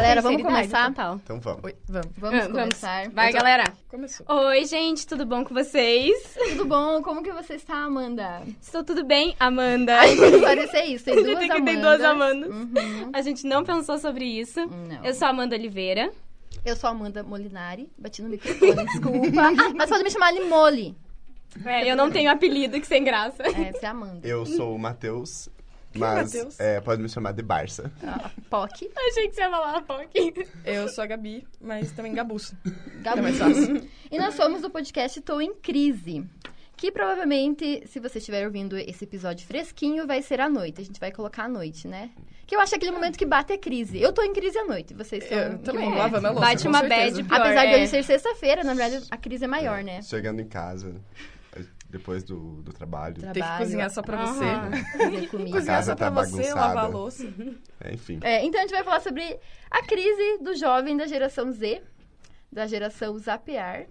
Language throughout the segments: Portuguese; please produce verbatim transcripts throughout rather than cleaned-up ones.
Galera, vamos começar? Total. Então vamos. Oi, vamos. Vamos Ah, começar. vamos. Vai, tô... galera. Começou. Oi, gente, tudo bom com vocês? Tudo bom? Como que você está, Amanda? Estou tudo bem, Amanda? Ai, tem que parecer isso. Tem duas Tem que Amandas. ter duas Amandas. Uhum. A gente não pensou sobre isso. Não. Eu sou a Amanda Oliveira. Eu sou a Amanda Molinari. Bati no microfone, desculpa. Mas pode me chamar Limole. É, eu não tenho apelido, que sem graça. É, você é Amanda. Eu sou o Matheus, mas Matheus? é, pode me chamar de Barça. Ah, Poc. Achei que você ia falar POC. Eu sou a Gabi, mas também Gabuça. Gabi. É mais fácil. E nós somos do podcast Tô em Crise. Que provavelmente, se você estiver ouvindo esse episódio fresquinho, vai ser à noite. A gente vai colocar à noite, né? Que eu acho aquele momento que bate a crise. Eu tô em crise à noite. Vocês estão... Eu que também, momento? lavando a louça, Bate com uma certeza. bad pior, Apesar de é. hoje ser sexta-feira, na verdade, a crise é maior, né? Chegando em casa, depois do, do trabalho. Tra- Tem que Trabalho. cozinhar só pra você. Aham. Fazer comida. A Cozinhar casa só pra tá você, bagunçada. lavar a louça. É, enfim. É, então a gente vai falar sobre a crise do jovem da geração Z, da geração Zapear.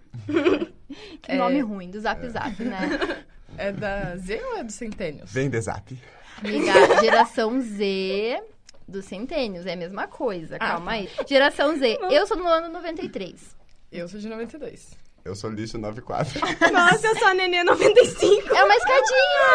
Que É. nome ruim, do Zap Zap, né? É da Z ou é do Centênios? Vem de zap. Amiga, geração Z dos centênios, é a mesma coisa, Ah, calma aí. Geração Z, eu sou do ano noventa e três. Eu sou de noventa e dois. Eu sou lixo noventa e quatro. Nossa, eu sou a Nenê noventa e cinco. É uma escadinha!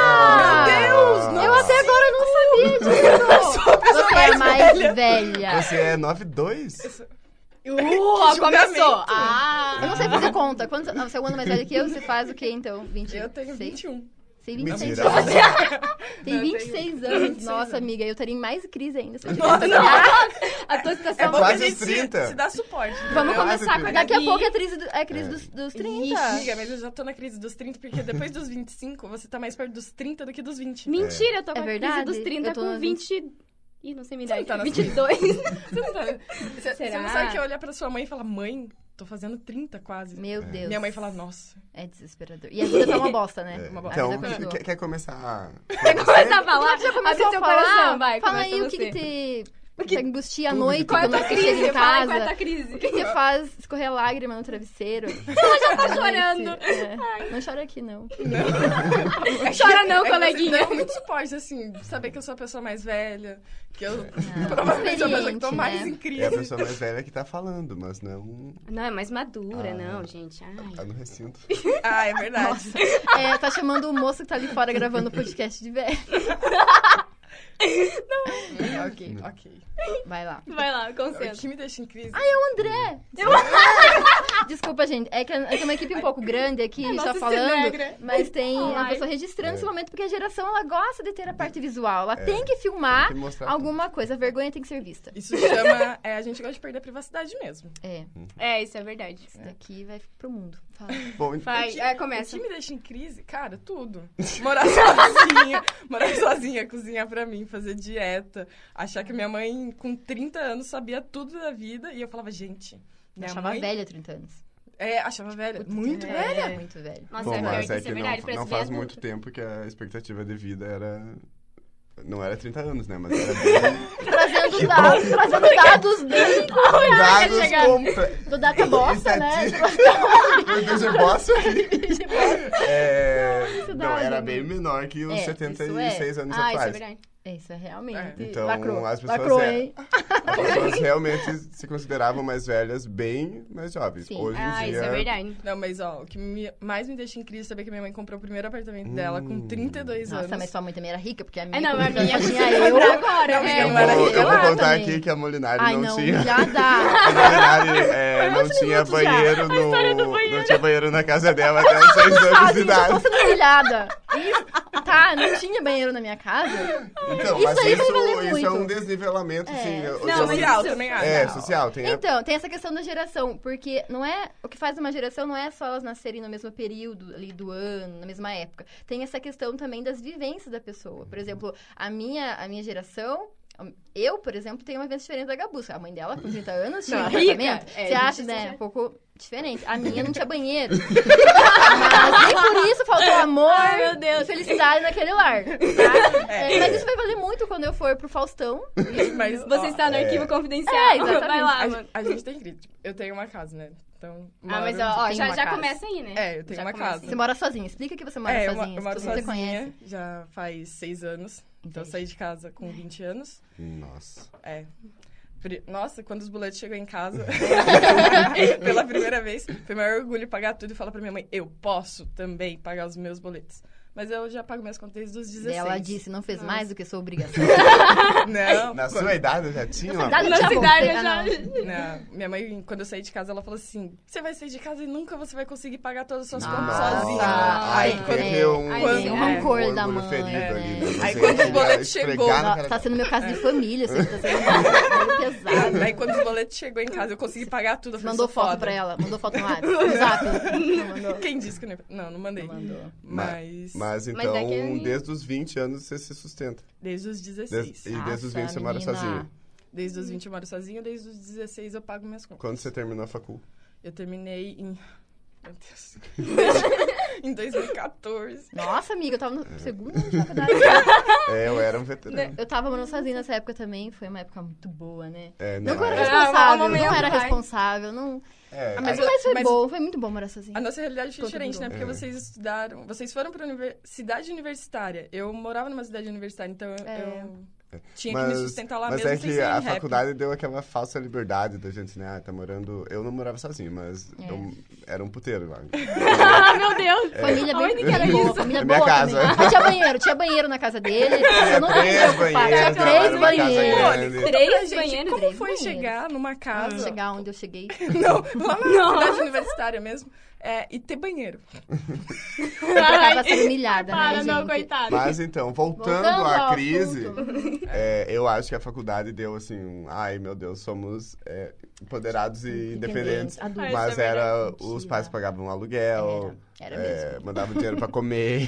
Meu Deus! Eu até agora não sabia disso! Você é mais velha. Você é noventa e dois? Uh, Que julgamento. começou. Ah. Eu não sei fazer conta. Quantos... Não, você é um ano mais velha que eu, você faz o quê, então? vinte Eu tenho vinte e um. Tem vinte e seis Mentira. anos. Tem Eu vinte e seis tenho anos. vinte e seis Nossa, anos. amiga, eu estaria em mais crise ainda. Se eu Nossa, tivesse- não. A tua É situação... bom quase que a os gente se, trinta. se dá suporte. Vamos entendeu? começar com... Quase Daqui a trinta. pouco é a crise, do- é a crise É. dos, dos Ixi, trinta. amiga, mas eu já tô na crise dos trinta, porque depois dos vinte e cinco, você tá mais perto dos trinta do que dos vinte. Mentira, eu tô É com a verdade? crise dos trinta Eu tô com nas vinte... Ih, não sei me Você idade. não tá na vinte e dois. Você não, tá... você, você Será? não sabe que eu olhar pra sua mãe e falar, mãe, tô fazendo trinta quase. Meu Deus. Minha mãe fala, nossa. É desesperador. E a vida tá uma bosta, né? É, Uma bosta. Então, A vida continua. quer, quer começar? Quer começar a falar? Já Abre começou seu a falar? coração, vai. Fala começa aí o você. que, que te... que- Te angustia à tudo noite que Qual é a quando tua você crise? chega em Fala aí, casa. qual é a tua crise? O que te faz escorrer lágrima no travesseiro? Ela já tá chorando. É. Não chora aqui, não. Chora não, É que coleguinha. Você deu muito suporte, assim, saber que eu sou a pessoa mais velha, que eu Não, provavelmente sou a pessoa que tô experiente, mais né? em crise. É a pessoa mais velha que tá falando, mas não Não, é mais madura, Ah. não, gente. Ai. tá no recinto. Ah, é verdade. É, tá chamando o moço que tá ali fora gravando o podcast de velho. Ok, ok. Vai lá. Vai lá, O concentra. que me deixa em crise... É o André! Desculpa, gente. É que é que uma equipe um pouco grande aqui, a gente tá nossa falando, cinegra. mas tem a Ai. pessoa registrando É. esse momento, porque a geração, ela gosta de ter a parte visual. Ela É. tem que filmar Tem que mostrar alguma coisa. A vergonha tem que ser vista. Isso chama... É, a gente gosta de perder a privacidade mesmo. É, É, isso é verdade. isso daqui vai pro mundo. Fala. Bom, então, Vai, O que- é, começa. O que me deixa em crise? Cara, tudo. Morar sozinha, morar sozinha, cozinhar pra mim, fazer dieta. Achar que minha mãe, com trinta anos, sabia tudo da vida. E eu falava, gente, Eu minha achava mãe... velha trinta anos. É, achava velha. Muito é, velha. Muito velha. Nossa, bom, é pior mas que é isso que é verdade. não, parece não bem faz adulto. muito tempo que a expectativa de vida era... Não era trinta anos, né? Mas era bem... Trazendo dados, trazendo dados bem Dados chegar. completos. do Data Bosta, né? Meu Deus, bosta. É... Isso Não, dá, era né? bem menor que os É, setenta isso e é. seis anos Ah, isso é atuais. verdade. É, isso é realmente. É. Então, lacrou. as pessoas Lacrou, é- hein? As pessoas realmente se consideravam mais velhas, bem mais jovens. Sim. Hoje em Ah, dia... isso é verdade. Não, mas ó, o que me- mais me deixa em crise é saber que minha mãe comprou o primeiro apartamento dela com Hum. trinta e dois anos. Nossa, mas sua mãe também era rica, porque a minha É, não, a quando minha já tinha tinha eu. agora. Não, é. Eu não era vou, rica eu vou lá contar também. aqui que a Molinari Ai, não, não, tinha... já A dá. Molinari é, não Quantos tinha minutos já? banheiro no... Não tinha banheiro na casa dela até os seis anos Ah, de gente, eu tô idade. sendo humilhada. Isso, tá, não tinha banheiro na minha casa. Então, Isso mas aí vai isso, valer isso é muito. um desnivelamento, É. assim... eu- Não, eu- mas Social isso- também acho. É, social. Tem a- Então, tem essa questão da geração, porque não é o que faz uma geração não é só elas nascerem no mesmo período ali do ano, na mesma época. Tem essa questão também das vivências da pessoa. Por exemplo, a minha, a minha geração, eu, por exemplo, tenho uma vivência diferente da Gabuça. A mãe dela, com trinta anos, tinha Não, um rica. apartamento. É, Você gente, acha, isso né? já- Um pouco diferente. A minha não tinha banheiro. Mas nem por isso faltou amor Ai, meu Deus. e felicidade naquele lar. Tá? É, mas isso vai valer muito quando eu for pro Faustão. Mas, Você ó, está no é. arquivo confidencial. É, exatamente. Vai lá, a, mano. gen- a gente tem crise. Eu tenho uma casa, né? Então, Ah, mas moro- ó, ó, tem já, uma já casa. começa aí, né? É, eu tenho Já uma começa casa. Você mora sozinha. Explica que você mora é, eu, sozinha. mo- eu moro se você sozinha, conhece. já faz seis anos. Então, eu Entendi. saí de casa com vinte anos. Nossa. É. Pri- Nossa, quando os boletos chegam em casa, pela primeira vez, foi o maior orgulho pagar tudo e falar pra minha mãe, eu posso também pagar os meus boletos. Mas eu já pago minhas contas desde os dezesseis. Ela disse, não fez mais do que sua obrigação. Não. Na sua idade eu já tinha uma... idade Na já cidade voltei. eu já... Ah, não. Não, minha mãe, quando eu saí de casa, ela falou assim, você vai sair de casa e nunca você vai conseguir pagar todas as suas contas Nossa. sozinha. Ai, Aí, porque quando- é um, Ai, quando- sim, um é. rancor orgulho da mãe, ferido é. ali, né? Aí Você quando o queria boleto esfregar chegou, na Não, cara tá da- sendo meu caso de família, assim, tá sendo meio pesado. Aí quando os boletos chegou em casa, eu consegui pagar tudo. Eu Você falei, mandou sou foto foda. pra ela? Mandou foto no WhatsApp? No Zap? Não mandou? Quem disse que não... Não, não mandei. Não mandou. Mas... Mas então, é que- desde os vinte anos você se sustenta. Desde os dezesseis. Desde- e desde os Nossa, vinte você mora menina. sozinho. Desde os vinte eu moro sozinha, desde os dezesseis eu pago minhas contas. Quando você terminou a facul? Eu terminei em... Meu Deus. em dois mil e quatorze. Nossa, amiga, eu tava no segundo ano de faculdade. É, eu era um veterano. Eu tava morando sozinha nessa época também, foi uma época muito boa, né? É, Não, não, que eu era é, Ah, responsável, uma não era momento, vai. responsável, não... é, Ah, mas a- Mas foi Mas- bom, foi muito bom morar sozinha. A nossa realidade foi Todo diferente, mundo. né? Porque É. vocês estudaram... Vocês foram pra univer- cidade universitária. Eu morava numa cidade universitária, então eu- É. eu tinha que me sustentar lá mas mesmo é sem que ser a rap. faculdade deu aquela falsa liberdade da gente, né? Ah, tá morando... Eu não morava sozinho, mas É. eu era um puteiro lá. Ah, meu Deus! Família bem Aonde que era boa, isso? família Na minha boa casa. também. Mas tinha banheiro, tinha banheiro na casa dele. Eu não três me preocupar. banheiros, Tinha eu três moro numa casa banheiros. grande. Conta Três pra gente, banheiros, como três foi banheiros. chegar numa casa... Chegar onde eu cheguei. Não, lá na cidade universitária mesmo. É, e ter banheiro. Eu tava sendo humilhada, Para, né, não, gente? coitado. Mas então, voltando, Voltando à ao crise, assunto. é, eu acho que a faculdade deu assim, um, ai meu Deus, somos é, empoderados e independentes. adultos. Mas Isso é era, verdade. os Mentira. pais pagavam aluguel, Era, era é, mesmo. mandavam dinheiro pra comer,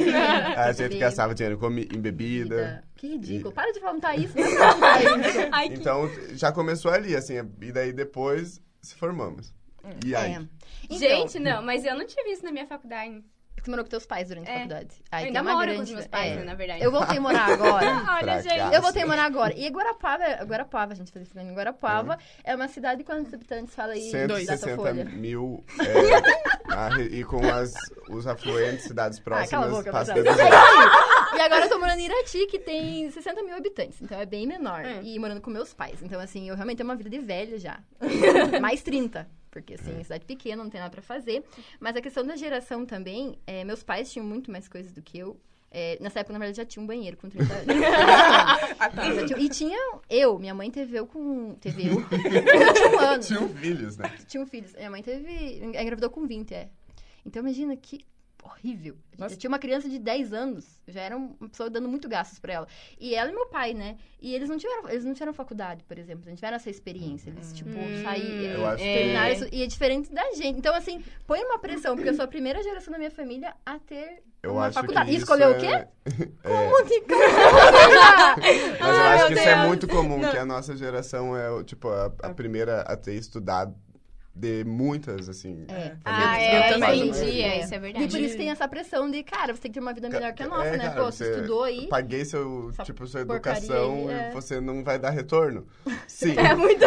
a gente Beber. gastava dinheiro comi- em bebida. Que ridículo. Para de contar isso. Não é contar isso. Ai, que... Então, já começou ali, assim, e daí depois se formamos. E aí? É. Então, Gente, não, mas eu não tive isso na minha faculdade. Você morou com teus pais durante a É. faculdade? Eu Aí ainda tem uma moro grande... com os meus pais, é. né, na verdade. Eu voltei a morar agora. Olha, Pra gente. cá. Eu voltei a morar agora. E Guarapava, Guarapava, a gente fazia falando em Guarapava, é uma cidade de quantos habitantes? Fala aí, cento e data sessenta folha. mil, é, a re- e com as, os afluentes, cidades Ah, cala a próximas, boca, passa Marcelo. de duzentos. E agora eu tô morando em Irati, que tem sessenta mil habitantes. Então é bem menor. É. E morando com meus pais. Então, assim, eu realmente tenho uma vida de velha já. Mais trinta. Porque, assim, cidade pequena, não tem nada pra fazer. Mas a questão da geração também, é, meus pais tinham muito mais coisas do que eu. É, nessa época, na verdade, já tinha um banheiro com trinta anos. Ah, tá. Já tinha- E tinha eu. Minha mãe teve eu com... Teve eu. Eu tinha um ano. Tinham filhos, né? Tinha um filho. Minha mãe teve... Engravidou com vinte, é. Então, imagina que horrível. Nossa. Eu tinha uma criança de dez anos. Eu já era uma pessoa dando muito gastos pra ela. E ela e meu pai, né? E eles não tiveram, eles não tiveram faculdade, por exemplo. Eles não tiveram essa experiência. Eles, tipo, Hum, saíram... Eu acho que- terminaram isso. E é diferente da gente. Então, assim, põe uma pressão. Porque eu sou a primeira geração da minha família a ter Eu uma acho faculdade. que E isso escolheu é... o quê? É, Como que cara? mas eu Ai, acho meu que isso é Deus. muito comum, Não. que a nossa geração é, o- tipo, a, a primeira a ter estudado de muitas, assim... É. Ah, Eu é, também. entendi, é, É. isso é E verdade. por isso tem essa pressão de, cara, você tem que ter uma vida melhor que a nossa, É, né? cara, Pô, você estudou aí. Paguei seu, essa tipo, sua porcaria educação aí, é. e você não vai dar retorno? Sim. É muito,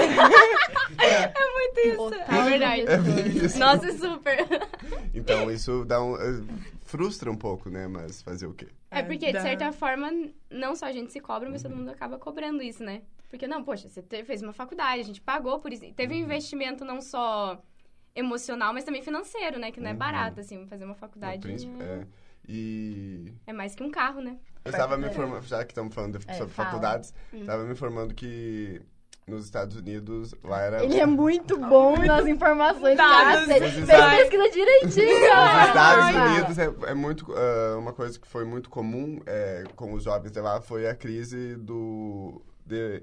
é muito isso. Otário É verdade. É bem isso. Nossa, super. Então, isso dá um... eh, frustra um pouco, né? Mas fazer o quê? É porque, de dá- certa forma, não só a gente se cobra, mas todo mundo acaba cobrando isso, né? Porque, não, poxa, você te- fez uma faculdade, a gente pagou por isso. Teve um investimento não só emocional, mas também financeiro, né? Que não é Uhum. barato, assim, fazer uma No faculdade. príncipe, é. E... É mais que um carro, né? Eu estava me informando, já que estamos falando de- É, sobre fala. faculdades, Hum. estava me informando que nos Estados Unidos, lá era... Ele é muito bom nas informações, Dados. cara. Nos Fez Estados- pesquisa direitinho. Nos Estados Ai, Unidos é, é muito ah, uma coisa que foi muito comum é, com os jovens de lá foi a crise do de-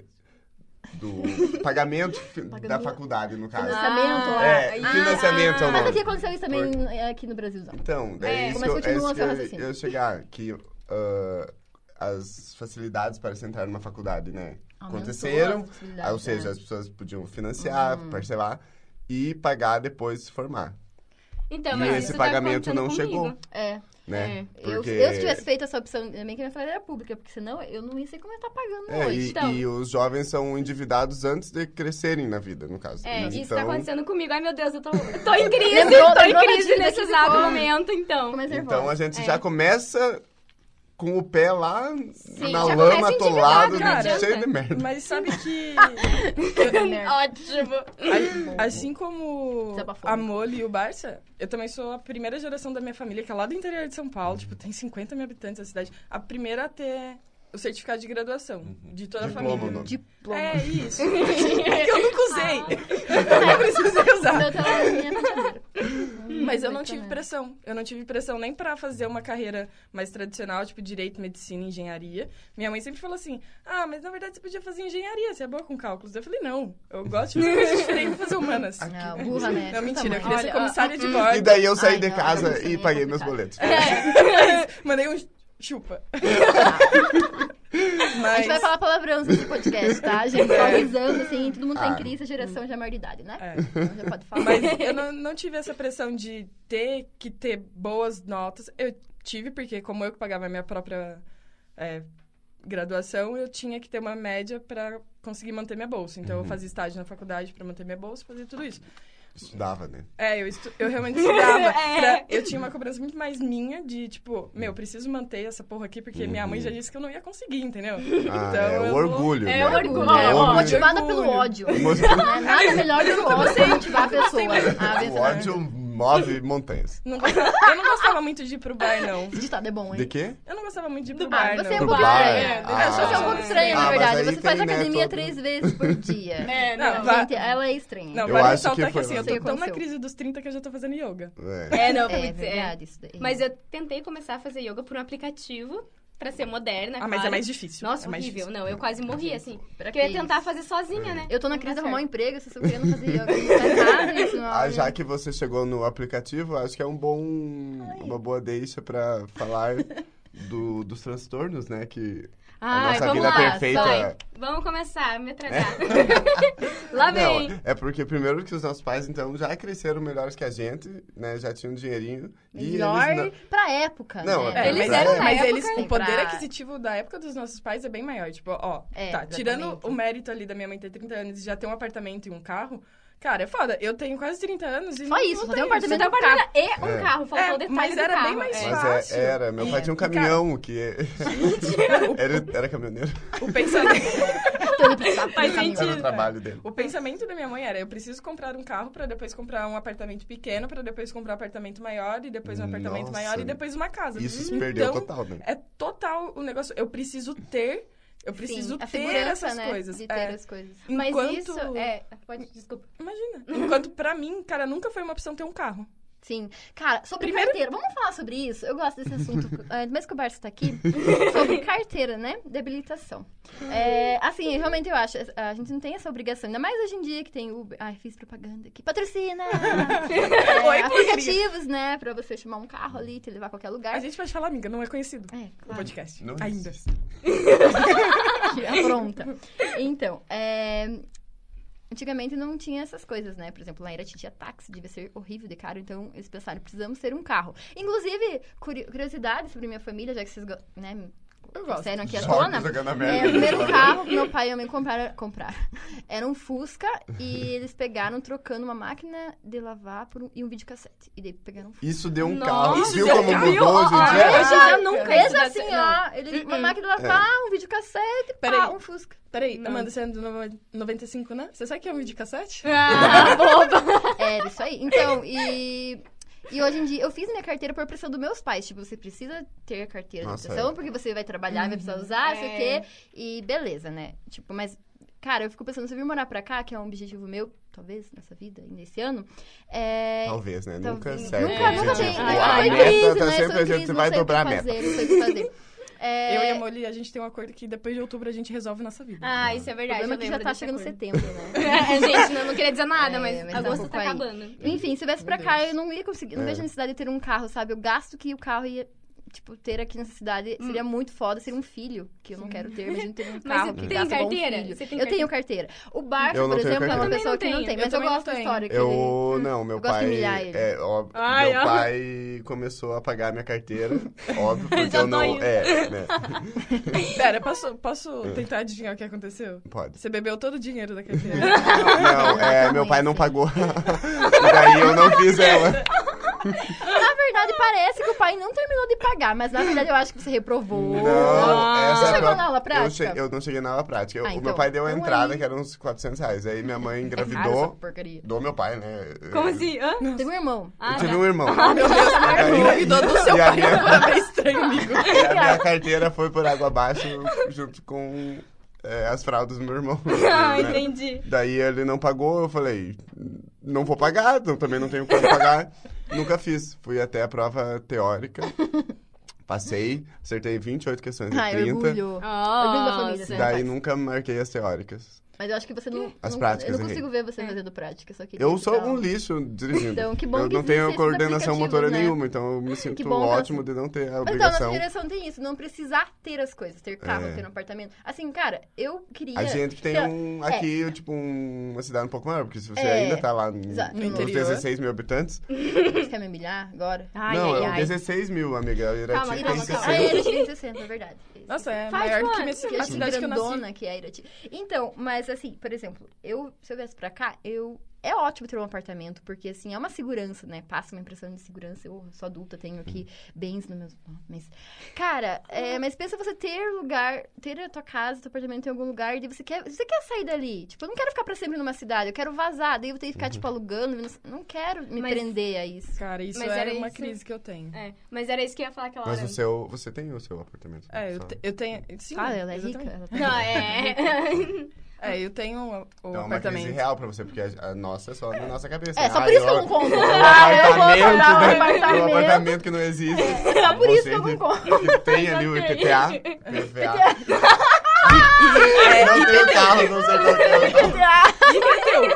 do pagamento fi- da Pagamento. faculdade, no caso. Financiamento lá. É, aí- financiamento é o Mas nome. aqui aconteceu isso também é, aqui no Brasilzão. Então, é, É, isso mas que eu, é continua isso que seu eu, raciocínio. eu chegar, que ah, as facilidades para se entrar numa faculdade, né, Aumentou aconteceram, as possibilidades, ah, ou seja, né? as pessoas podiam financiar, Uhum. parcelar e pagar depois de se formar, Então, E mas esse isso tá pagamento acontecendo não comigo. chegou. É. né? Eu, Porque... eu, se tivesse feito essa opção, também que minha família era pública, porque senão eu não ia sei como eu estar pagando É, hoje. e, então. e os jovens são endividados antes de crescerem na vida, no caso. É, Então, isso tá acontecendo comigo. Ai, meu Deus, eu tô, eu tô em crise, Lembrou- tô em lembrou da crise dívida nesse que exato ficou. momento, então. Ficou mais Então nervosa. a gente É. já começa com o pé lá Sim, na já lama, começa atolado, endividado, não adianta. cheio de merda. Mas sabe que... Ótimo. a- assim como Desabafou. a Molly e o Barça, eu também sou a primeira geração da minha família, que é lá do interior de São Paulo. Tipo, tem cinquenta mil habitantes a cidade. A primeira a ter o certificado de graduação de toda Diploma, a família. não. Diploma. É isso. É que eu nunca usei. Eu precisei usar. Meu tá lá na minha prateleira. Mas eu não tive pressão. Eu não tive pressão nem pra fazer uma carreira mais tradicional, tipo direito, medicina, engenharia. Minha mãe sempre falou assim: ah, mas na verdade você podia fazer engenharia, você é boa com cálculos. Eu falei: não, eu gosto de fazer coisas diferentes, fazer humanas. Não, burra, né? Não, mentira, eu Tamanho. queria ser Olha, comissária de ó, bordo. E daí eu saí Ai, de não, casa não, e isso paguei é meus complicado. boletos. É, mandei um chupa. A Mas... gente vai falar palavrão nesse podcast, tá? A gente tá É. risando, assim, todo mundo tá Ah. em crise, a geração já é maior de idade, né? É. Então já pode falar. Mas eu não, não tive essa pressão de ter que ter boas notas. Eu tive, porque como eu que pagava a minha própria é, graduação, eu tinha que ter uma média pra conseguir manter minha bolsa. Então, eu fazia estágio na faculdade pra manter minha bolsa, fazia tudo isso. Estudava, né? É, eu, estu... eu realmente estudava. É. Pra- Eu tinha uma cobrança muito mais minha de, tipo, meu, preciso manter essa porra aqui, porque minha mãe já disse que eu não ia conseguir, entendeu? Ah, Então, é eu o vou- orgulho, É né? o orgulho. É, O orgulho. motivada Orgulho. pelo ódio. Emo- Né? Nada melhor do que o ódio pra motivar a pessoa a vencer. O ódio move montanhas. Não gostava- Eu não gostava muito de ir pro bar, não. Esse ditado é bom, De hein? quê? Eu não gostava muito de ir pro Do bar, bar. não. Você é um Do pouco bar? estranha. É, Ah. Você é um pouco estranha, Ah, na mas verdade. aí Você faz tem, né, academia todo- três vezes por dia. É, Não, não. vai- Gente, ela é estranha. Não, Eu vale acho ressaltar que que, foi assim, uma- eu tô Sei o que tão na aconteceu. crise dos trinta que eu já tô fazendo yoga. É. É, não, É putz, é. verdade isso daí. Mas eu tentei começar a fazer yoga por um aplicativo pra ser moderna, Ah, mas claro. é mais difícil. Nossa, é mais horrível. difícil. Não, eu quase morri, assim. Pra Porque eu ia que tentar isso? fazer sozinha, né? Eu tô na Não crise de dá arrumar um certo. emprego, vocês estão querendo fazer yoga. Não tá errado isso, não. Ah, já que você chegou no aplicativo, acho que é um bom, uma boa deixa pra falar do, dos transtornos, né? Que a Ai, nossa vamos vida lá, perfeita... vai. Vamos começar a me tratar. Lá vem. Não, é porque primeiro que os nossos pais, então, já cresceram melhores que a gente, né? Já tinham dinheirinho. E Melhor eles não... pra época, Não, né? é, É, Eles mas, eram é, na mas época, eles, o tem poder pra- aquisitivo da época dos nossos pais é bem maior. Tipo, ó, É, tá, tirando exatamente. o mérito ali da minha mãe ter trinta anos e já ter um apartamento e um carro, cara, é foda. Eu tenho quase trinta anos e Só não, isso, não só tem um tenho Você isso. tem um apartamento e um É. carro, faltou É, o detalhe mas do era carro. bem mais é. Mas fácil. é, era, meu pai É, tinha um cara- caminhão que era, era caminhoneiro. O pensamento... Então, ele precisava Faz fazer um sentido. Era o caminho. trabalho dele. O pensamento da minha mãe era, eu preciso comprar um carro pra depois comprar um apartamento pequeno, pra depois comprar um apartamento maior, e depois um apartamento Nossa. maior, e depois uma casa. Isso se Então, perdeu total, né? É total o negócio. Eu preciso ter, eu preciso Sim, a ter segurança, essas né, coisas. de ter É. as coisas. Mas Enquanto- isso é... Pode, desculpa. Imagina. Enquanto pra mim, cara, nunca foi uma opção ter um carro. Sim. Cara, sobre Primeiro- carteira, vamos falar sobre isso? Eu gosto desse assunto, ainda mais que o Barça tá aqui, sobre carteira, né? De habilitação. É, assim, realmente eu acho, a gente não tem essa obrigação, ainda mais hoje em dia que tem Uber. Ai, fiz propaganda aqui. Patrocina! É, Oi, aplicativos, né? Pra você chamar um carro ali, te levar a qualquer lugar. A gente pode falar, amiga, não é conhecido É, o claro. podcast. Não Ainda. existe. Que é pronta. Então, é... Antigamente não tinha essas coisas, né? Por exemplo, lá em Irati tinha táxi, devia ser horrível de caro, então eles pensaram, precisamos ter um carro. Inclusive, curi- curiosidade sobre minha família, já que vocês, go- né, Eu gosto. disseram aqui à Joga- tona. jogando a É, merda. o primeiro carro que meu pai e minha mãe compraram, compraram era um Fusca e eles pegaram trocando uma máquina de lavar por um, e um videocassete. E daí pegaram um Fusca. Isso deu um Nossa, caos. Viu deu como caos. mudou hoje em Ó, dia? ó, hoje em dia nunca Fez isso dá assim, certo, ó. Ele, uma Uh-uh. máquina de lavar, um videocassete, pá, Peraí. um Fusca. Peraí, Não. Amanda, você é do no- noventa e cinco, né? Você sabe que é um videocassete? Ah, boba. Era isso aí. Então, e... E hoje em dia, eu fiz minha carteira por pressão dos meus pais. Tipo, você precisa ter a carteira de Nossa, habilitação, é. porque você vai trabalhar e vai precisar usar, não sei o É. quê. E beleza, né? Tipo, mas... Cara, eu fico pensando, se eu vir morar pra cá, que é um objetivo meu, talvez, nessa vida, e nesse ano, é... Talvez, né? Tal- Nunca Nunca, segue o nunca objetivo. tem. Ai, A ai, Foi meta crise, tá né? sempre Foi a gente crise, vai não sei o dobrar a que meta. fazer, não sei o que fazer. É... Eu e a Molly, a gente tem um acordo que depois de outubro a gente resolve nossa vida. Ah, isso é O verdade. problema é eu que já lembro tá desse chegando acordo. setembro, né? É, gente, não, não queria dizer nada, É, mas, mas tá um agosto pouco tá aí. acabando. Enfim, se viesse pra Meu cá, Deus. eu não ia conseguir, não É. vejo necessidade de ter um carro, sabe? O gasto que o carro ia, tipo, ter aqui nessa cidade seria muito foda, seria um filho, que eu não quero ter, imagina ter um Mas carro você que tem gasta igual um carteira? filho. Você tem Eu tenho carteira. O Barça, Eu não por tenho exemplo, é uma carteira. pessoa Eu também que não não tem, tenho. mas eu, Eu também gosto da não tenho. história. Que Eu, não, meu eu gosto de pai, humilhar ele. é, ó, Ai, meu ó. pai começou a pagar minha carteira, óbvio, porque Já eu tô não, indo. é, né, Pera, posso, posso tentar adivinhar o que aconteceu? pode. Você bebeu todo o dinheiro da carteira. Não, é, meu pai não Sim. pagou, e daí eu não fiz ela. Na verdade, parece que o pai não terminou de pagar, mas na verdade eu acho que você reprovou. Não, Ah. essa Você é a chegou pró- na aula Eu, prática? che- eu não cheguei na aula prática. Eu- Ah, o então, meu pai deu a então entrada, aí- que era uns quatrocentos reais. Aí minha mãe É caro essa engravidou porcaria. do meu pai, né? Como assim? Hã? Tem um irmão. Ah, Eu tive tá. um irmão. Meu Deus, a mulher Aí- engravidou do seu e a pai. minha- Agora é estranho, amigo. E a minha carteira foi por água abaixo junto com é, as fraldas do meu irmão. Ah, né? entendi. Daí ele não pagou, eu falei, não vou pagar, então também não tenho como pagar. Nunca fiz. Fui até a prova teórica, passei, acertei vinte e oito questões de Ai, trinta. orgulho. Orgulho da família, Nossa. né? Daí faz. nunca marquei as teóricas. Mas eu acho que você não... As não- práticas, Eu não errei. consigo ver você É. fazendo prática, só queria Eu sou dar um lixo dirigindo. Então, que bom eu que não tenho existem esses coordenação aplicativos, motora né? nenhuma, então eu me sinto bom que ótimo você- de não ter a Mas então, nossa obrigação. geração tem isso, não precisar ter as coisas, ter carro, É. ter um apartamento. Assim, cara, eu queria... A gente que tem sei lá, um, é. aqui, tipo, um- uma cidade um pouco maior, porque se você É. ainda tá lá n- Exato. No nos interior. dezesseis mil habitantes... Você quer me humilhar agora? Ai, não, ai, é ai. dezesseis mil, amiga. A Irati Calma, tem calma, calma. sessenta. Ah, Irati tem sessenta, é verdade. Nossa, é Faz maior do que quanto? minha, Que a é cidade que eu nasci. grandona que é a Irati. Então, mas assim, por exemplo, eu, se eu viesse pra cá, eu... É ótimo ter um apartamento, porque assim, é uma segurança, né? Passa uma impressão de segurança. Eu sou adulta, tenho aqui bens no meu... Mas, cara, é, mas pensa você ter lugar, ter a tua casa, teu apartamento em algum lugar, e você quer, você quer sair dali. Tipo, eu não quero ficar pra sempre numa cidade, eu quero vazar. Daí eu tenho que ficar, tipo, alugando. eu Não quero me Mas- prender a isso. Cara, isso Mas era, era uma isso. crise que eu tenho. É, mas era isso que eu ia falar aquela Mas hora. o seu, você tem o seu apartamento. É, eu, só. te- eu tenho... Sim, Ah, ela é rica? exatamente. Ela tá... Não, é... É, eu tenho o, o Então é uma apartamento. crise real pra você, porque a, a nossa é só na nossa cabeça. É, né? só Ah, por isso que eu não compro. Um Ah, eu vou apartamento, comprar um né? apartamento. Um apartamento que não existe. É só por isso Você que eu não que- compro. Que tem ali o I P T A. I P V A. É, Não tem o carro, não sei qual que é o carro.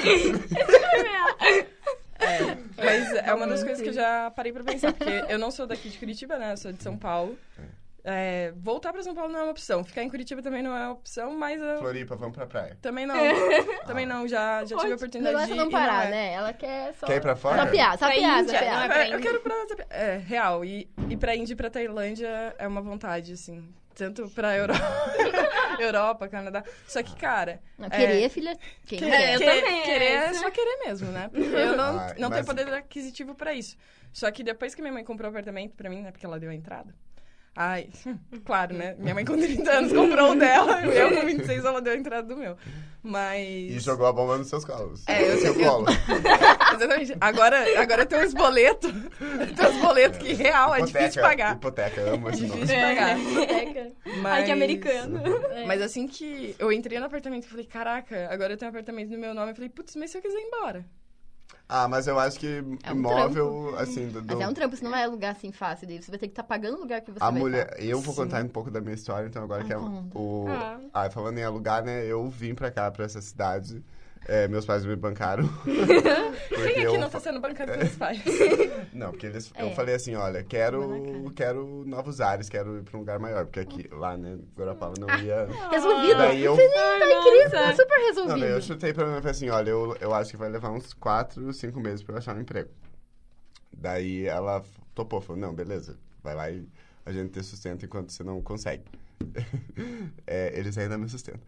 É, mas é uma das coisas que eu já parei pra pensar, porque eu não sou daqui de Curitiba, né? Eu sou de São Paulo. É, voltar pra São Paulo não é uma opção. Ficar em Curitiba também não é uma opção, mas eu Floripa, vamos pra praia. também não. Também não, já, já tive a O oportunidade negócio de é não ir, e parar, é. né? Ela quer só... Quer ir pra fora? Só piar, só Pra piar, Índia, só piar. não é É, pra eu Índia. quero pra... É, real. E, e pra Índia e pra Tailândia é uma vontade, assim. Tanto pra Euro... Europa, Canadá. Só que, cara... Não, é, querer, filha, quem que- quer? eu que- também, Querer é é isso. só querer mesmo, né? Porque eu não, Ah, não mas- tenho poder aquisitivo pra isso. Só que depois que minha mãe comprou o apartamento pra mim, né? Porque ela deu a entrada. Ai, claro, né? Minha mãe com trinta anos comprou o dela. Eu com vinte e seis, ela deu a entrada do meu. Mas... E jogou a bomba nos seus colos. É, eu no seu sei- eu- colo. Exatamente. Agora, agora tem uns boletos. Tem uns boletos que, real, é difícil de pagar. Hipoteca, eu amo esse nome. Difícil de pagar. Ai, Mas... que americano. Mas assim que eu entrei no apartamento, eu falei, caraca, agora eu tenho um apartamento no meu nome. Eu falei, putz, mas se eu quiser ir embora? Ah, mas eu acho que É um imóvel, assim, do, do- Mas é um trampo, você não vai alugar assim fácil. Daí você vai ter que estar pagando o lugar que você a vai mulher... estar. Eu vou Sim. contar um pouco da minha história, então agora Ah, que é conta. o... Ah. Ah, falando em alugar, né, eu vim pra cá, pra essa cidade. É, meus pais me bancaram. Porque Quem eu aqui não fa- tá sendo bancado pelos pais? Não, porque eles, É. eu falei assim, olha, Toma na quero, cara. quero novos ares, quero ir pra um lugar maior, porque aqui, lá, né, Guarapava não ia... Resolvido. Daí eu... Tá incrível, tá super Não, resolvido. daí eu chutei pra mim e falei assim, olha, eu, eu acho que vai levar uns quatro, cinco meses pra eu achar um emprego. Daí ela f- topou, falou, não, beleza, vai lá e a gente te sustenta enquanto você não consegue. É, eles ainda me sustentam.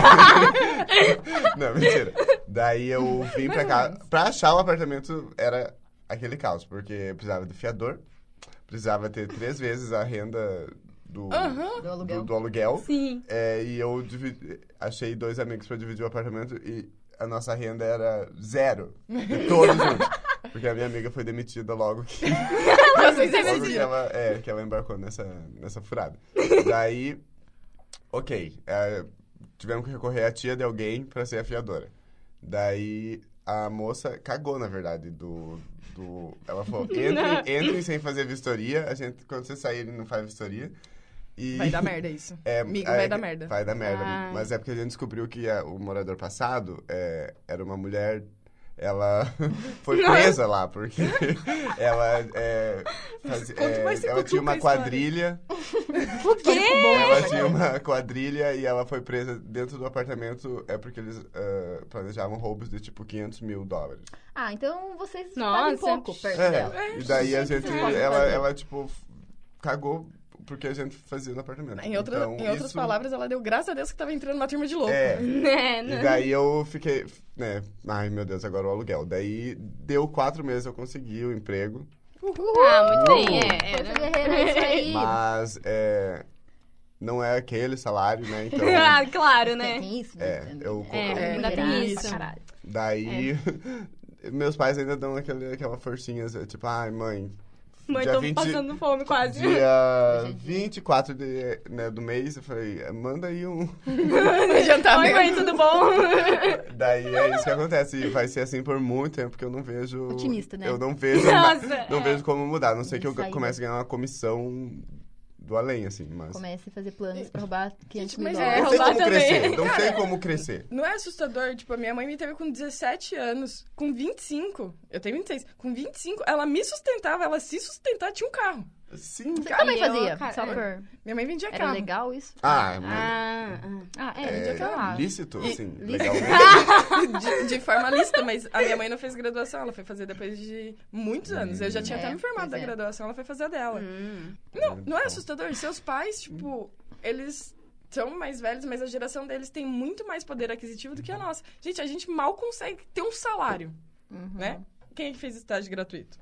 Não, mentira. Daí eu vim pra cá. Pra achar o apartamento era aquele caos, porque precisava de fiador, precisava ter três vezes a renda do, Aham. Do aluguel. do, do aluguel. Sim. É, e eu dividi- achei dois amigos pra dividir o apartamento e a nossa renda era zero. De todos juntos. Porque a minha amiga foi demitida logo que, Vocês logo que, decidiram. ela, é, que ela embarcou nessa, nessa furada. Daí, ok. é, tivemos que recorrer à tia de alguém pra ser a fiadora. Daí a moça cagou, na verdade, do... do ela falou, entrem, entrem sem fazer vistoria. A gente, quando você sair, ele não faz vistoria. E... Vai dar merda isso. É, Amigo, é vai que- dar merda. Vai dar merda. Ai. Mas é porque a gente descobriu que a- o morador passado é, era uma mulher. Ela foi presa lá, porque ela, é, fazia- Conta é, mais esse ela tinha cutuca uma a história. quadrilha. O quê? Ela tinha uma quadrilha e ela foi presa dentro do apartamento. É porque eles ah, planejavam roubos de tipo quinhentos mil dólares. Ah, então vocês Nossa. fazem pouco perto dela. É, e daí a gente. vocês podem Ela, fazer. ela, tipo, f- cagou porque a gente fazia no apartamento. Em, outra, Então, em outras isso- palavras, ela deu graças a Deus que tava entrando numa turma de louco. É. É, E né? daí eu fiquei, né, ai meu Deus, agora o aluguel. Daí deu quatro meses eu consegui o emprego. Ah, muito bem, é. é Força né? guerreira, é isso aí. Mas é, não é aquele salário, né? Então, Ah, claro, né? Tem isso, É, né? eu- É, É, ainda Geral, tem isso. pra caralho. daí meus pais ainda dão aquele, aquela forcinha, tipo, ai, mãe, Mãe, dia tô vinte passando fome quase. dia é dia. vinte e quatro de, né, do mês, eu falei, manda aí um... Jantar Oi, mesmo. mãe, tudo bom? Daí é isso que acontece, e vai ser assim por muito tempo, que eu não vejo... Otimista, né? Eu não vejo, Nossa, não é. vejo como mudar, a não sei que eu Saída. comece a ganhar uma comissão do além, assim, mas... Comece a fazer planos pra roubar quinhentos mil mas dólares. é, Não sei roubar como também. crescer, não sei como crescer. Não é assustador? Tipo, a minha mãe me teve com dezessete anos. Com vinte e cinco. Eu tenho vinte e seis. Com vinte e cinco, ela me sustentava. Ela se sustentar, tinha um carro. Sim. Você também eu, fazia, cara, só é. por... Minha mãe vendia Era carro. legal isso? Ah, mas Ah, ah. Ah, é, é vendia carro. lícito, assim, lícito. legalmente. De, de forma lícita, mas a minha mãe não fez graduação. Ela foi fazer depois de muitos anos. Eu já tinha É, até me formado pois da é. graduação, ela foi fazer a dela. Hum. Não, não é assustador? Seus pais, tipo, eles são mais velhos, mas a geração deles tem muito mais poder aquisitivo do que a nossa. Gente, a gente mal consegue ter um salário, Uhum. né? Quem é que fez estágio gratuito?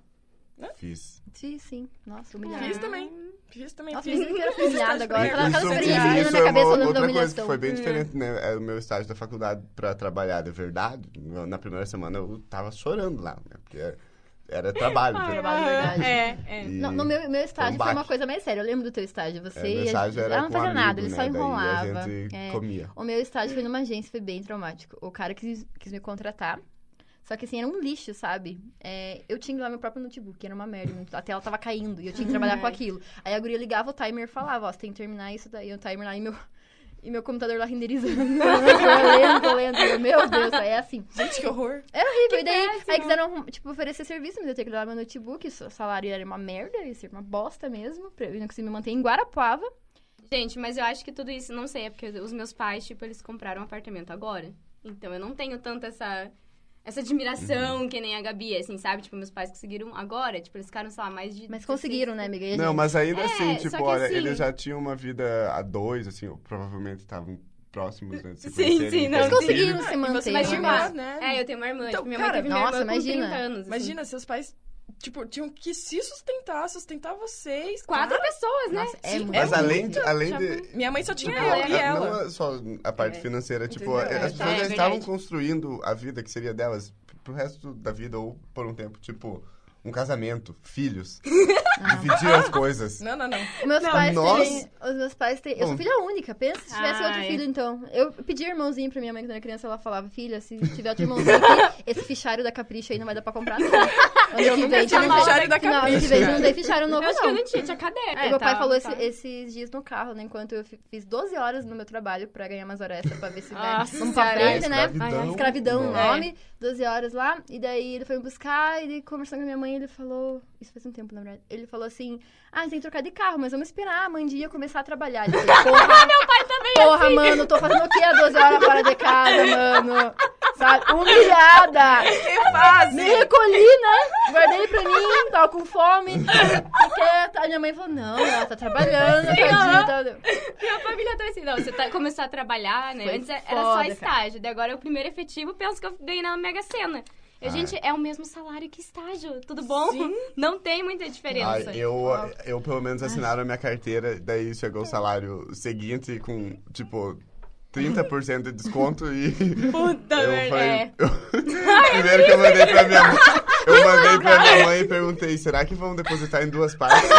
Fiz. Sim, sim. Nossa, humilhado. Fiz também. Fiz também. Nossa, fiz. me que era fiz humilhada estágio agora. pra Aquela, aquela Isso- experiência isso vindo na é cabeça uma da outra coisa que humilhação. foi bem diferente, né? É, O meu estágio da faculdade pra trabalhar de verdade, na primeira semana eu tava chorando lá, né? Porque era trabalho. Ah, de trabalho de verdade. É, é. E- No, no meu, meu estágio Foi um foi uma baque. coisa mais séria. Eu lembro do teu estágio. Você É, meu ia- estágio era ela não com um fazia nada, amigo, ele só né? Daí enrolava. a gente É. comia. O meu estágio foi numa agência, foi bem traumático. O cara quis, quis me contratar. Só que assim, era um lixo, sabe? É, eu tinha lá meu próprio notebook, era uma merda. A tela tava caindo e eu tinha que trabalhar com aquilo. Aí a guria ligava o timer e falava, ó, você tem que terminar isso daí. O timer lá e meu, e meu computador lá renderizando. lento, lento. Eu, meu Deus, aí é assim. Gente, que horror. É horrível. Que E daí, péssimo. aí quiseram, tipo, oferecer serviço, mas eu tinha que dar meu notebook. O salário era uma merda, ia ser uma bosta mesmo. pra- Eu não consegui me manter em Guarapuava. Gente, mas eu acho que tudo isso, não sei, é porque os meus pais, tipo, eles compraram um apartamento agora. Então eu não tenho tanto essa, essa admiração Uhum. que nem a Gabi, assim, sabe? Tipo, meus pais conseguiram agora, tipo, eles ficaram, sei lá, mais de... Mas conseguiram, né, amiga? E a Não, gente? mas ainda É, assim, só tipo, que olha, assim- eles já tinham uma vida a dois, assim, provavelmente estavam próximos né, de se Sim, conhecerem, sim, de não, terem Eles conseguiram filhos. se E manter. você Mas, vai tipo, chegar, ah, né? É, eu tenho uma irmã, Então, tipo, minha mãe cara, teve minha nossa, irmã imagina. com trinta anos, assim. Imagina, seus pais, tipo, tinham que se sustentar, sustentar vocês. Quatro Cara, pessoas, né? Nossa, é Sim, muito. Mas É além muito, de, além já de, minha mãe só tinha tipo, eu é, e a- ela. não é só a parte É. financeira, tipo, Entendeu? as É, pessoas é já verdade. estavam construindo a vida que seria delas pro resto da vida ou por um tempo, tipo, um casamento, filhos, dividir as coisas. Não, não, não. Os meus Não, pais nós- têm. Os meus pais têm. Eu sou Bom. filha única. Pensa se tivesse outro Ai. filho, então. Eu pedi irmãozinho pra minha mãe quando eu era criança. Ela falava, filha, se tiver outro irmãozinho aqui, esse fichário da Capricho aí não vai dar pra comprar, não. Ano Eu que nunca vem, tive não vai- fichário da Não, ano que Capricho. vem não tem fichário novo, Eu acho que eu não. não tinha, tinha caderno. Aí meu pai tá, falou tá. esse- esses dias no carro, né? Enquanto eu fi- fiz doze horas no meu trabalho pra ganhar umas horas extra pra ver se vai. Nossa, Vamos pra cara. frente, né? Escravidão. Escravidão o Nossa. nome, doze horas lá. E daí ele foi me buscar, e ele conversando com a minha mãe, ele falou. Isso faz um tempo, na verdade. Ele falou assim: ah, a gente tem que trocar de carro, mas vamos esperar a Mandinha começar a trabalhar. Ele falou, porra, meu pai também porra, assim. mano, tô fazendo o quê há doze horas fora de casa, mano? Sabe? Humilhada! Que fase! Me recolhi, né? Guardei pra mim, tava com fome. Fiquei quieta. Aí minha mãe falou: não, ela tá trabalhando, tadinha. Tá... Minha família tá assim, não, você tá, começou a trabalhar, né? Foi Antes era foda, só cara. estágio, daí agora é o primeiro efetivo, penso que eu ganhei na Mega Sena. Eu, Ah, gente, é o mesmo salário que estágio, tudo bom? Sim. Não tem muita diferença. Ah, eu, eu, pelo menos, assinaram a minha carteira, daí chegou o salário seguinte com, tipo, trinta por cento de desconto e... Puta eu merda, falei... é. eu- primeiro que eu mandei pra minha mãe, eu mandei pra minha mãe e perguntei, será que vão depositar em duas partes?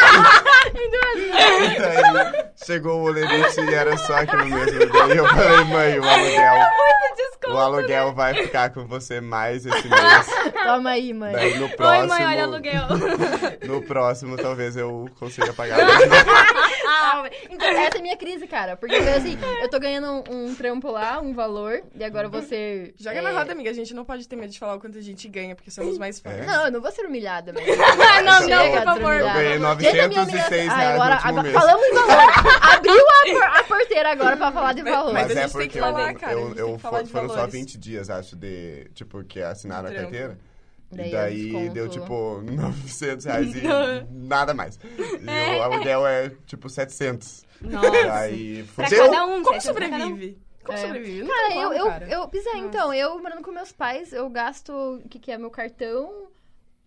Em duas E daí chegou o olerite e era só aquilo mesmo. Daí eu falei, mãe, o aluguel, muito desconto. o aluguel vai ficar com você mais esse mês. Toma aí, mãe. Daí no Oi, próximo... mãe, olha aluguel. No próximo, talvez eu consiga pagar. Ah, então, essa é a minha crise, cara. Porque foi assim, eu tô ganhando um, um trampo lá, um valor, e agora você. Joga na roda, amiga. A gente não pode ter medo de falar o quanto a gente ganha, porque somos mais fãs. É. Não, eu não vou ser humilhada, mas. Ah, não, Chega não, de por ser favor. Eu ganhei Gente, a minha novecentos e humilhação- seis Ai, reais agora, no último agora, mês. falamos em valor. Abriu a, por- a porteira agora pra falar de Mas- valor. mas Mas a é gente tem porque que falar, eu, cara, a eu, gente eu tem que falar fo- de foram só valores. vinte dias, acho, de, tipo, que assinaram a Trampo. carteira. Daí E é daí desconto. deu, tipo, novecentos reais e Não. nada mais. E o aluguel é, tipo, setecentos. Nossa. Aí, Pra fudeu. cada um, Como sete pra cada um. sobrevive? Como É. sobrevive? Não Cara, tem eu, como, eu, cara. eu, pois é, então, eu morando com meus pais, eu gasto, o que que é, meu cartão,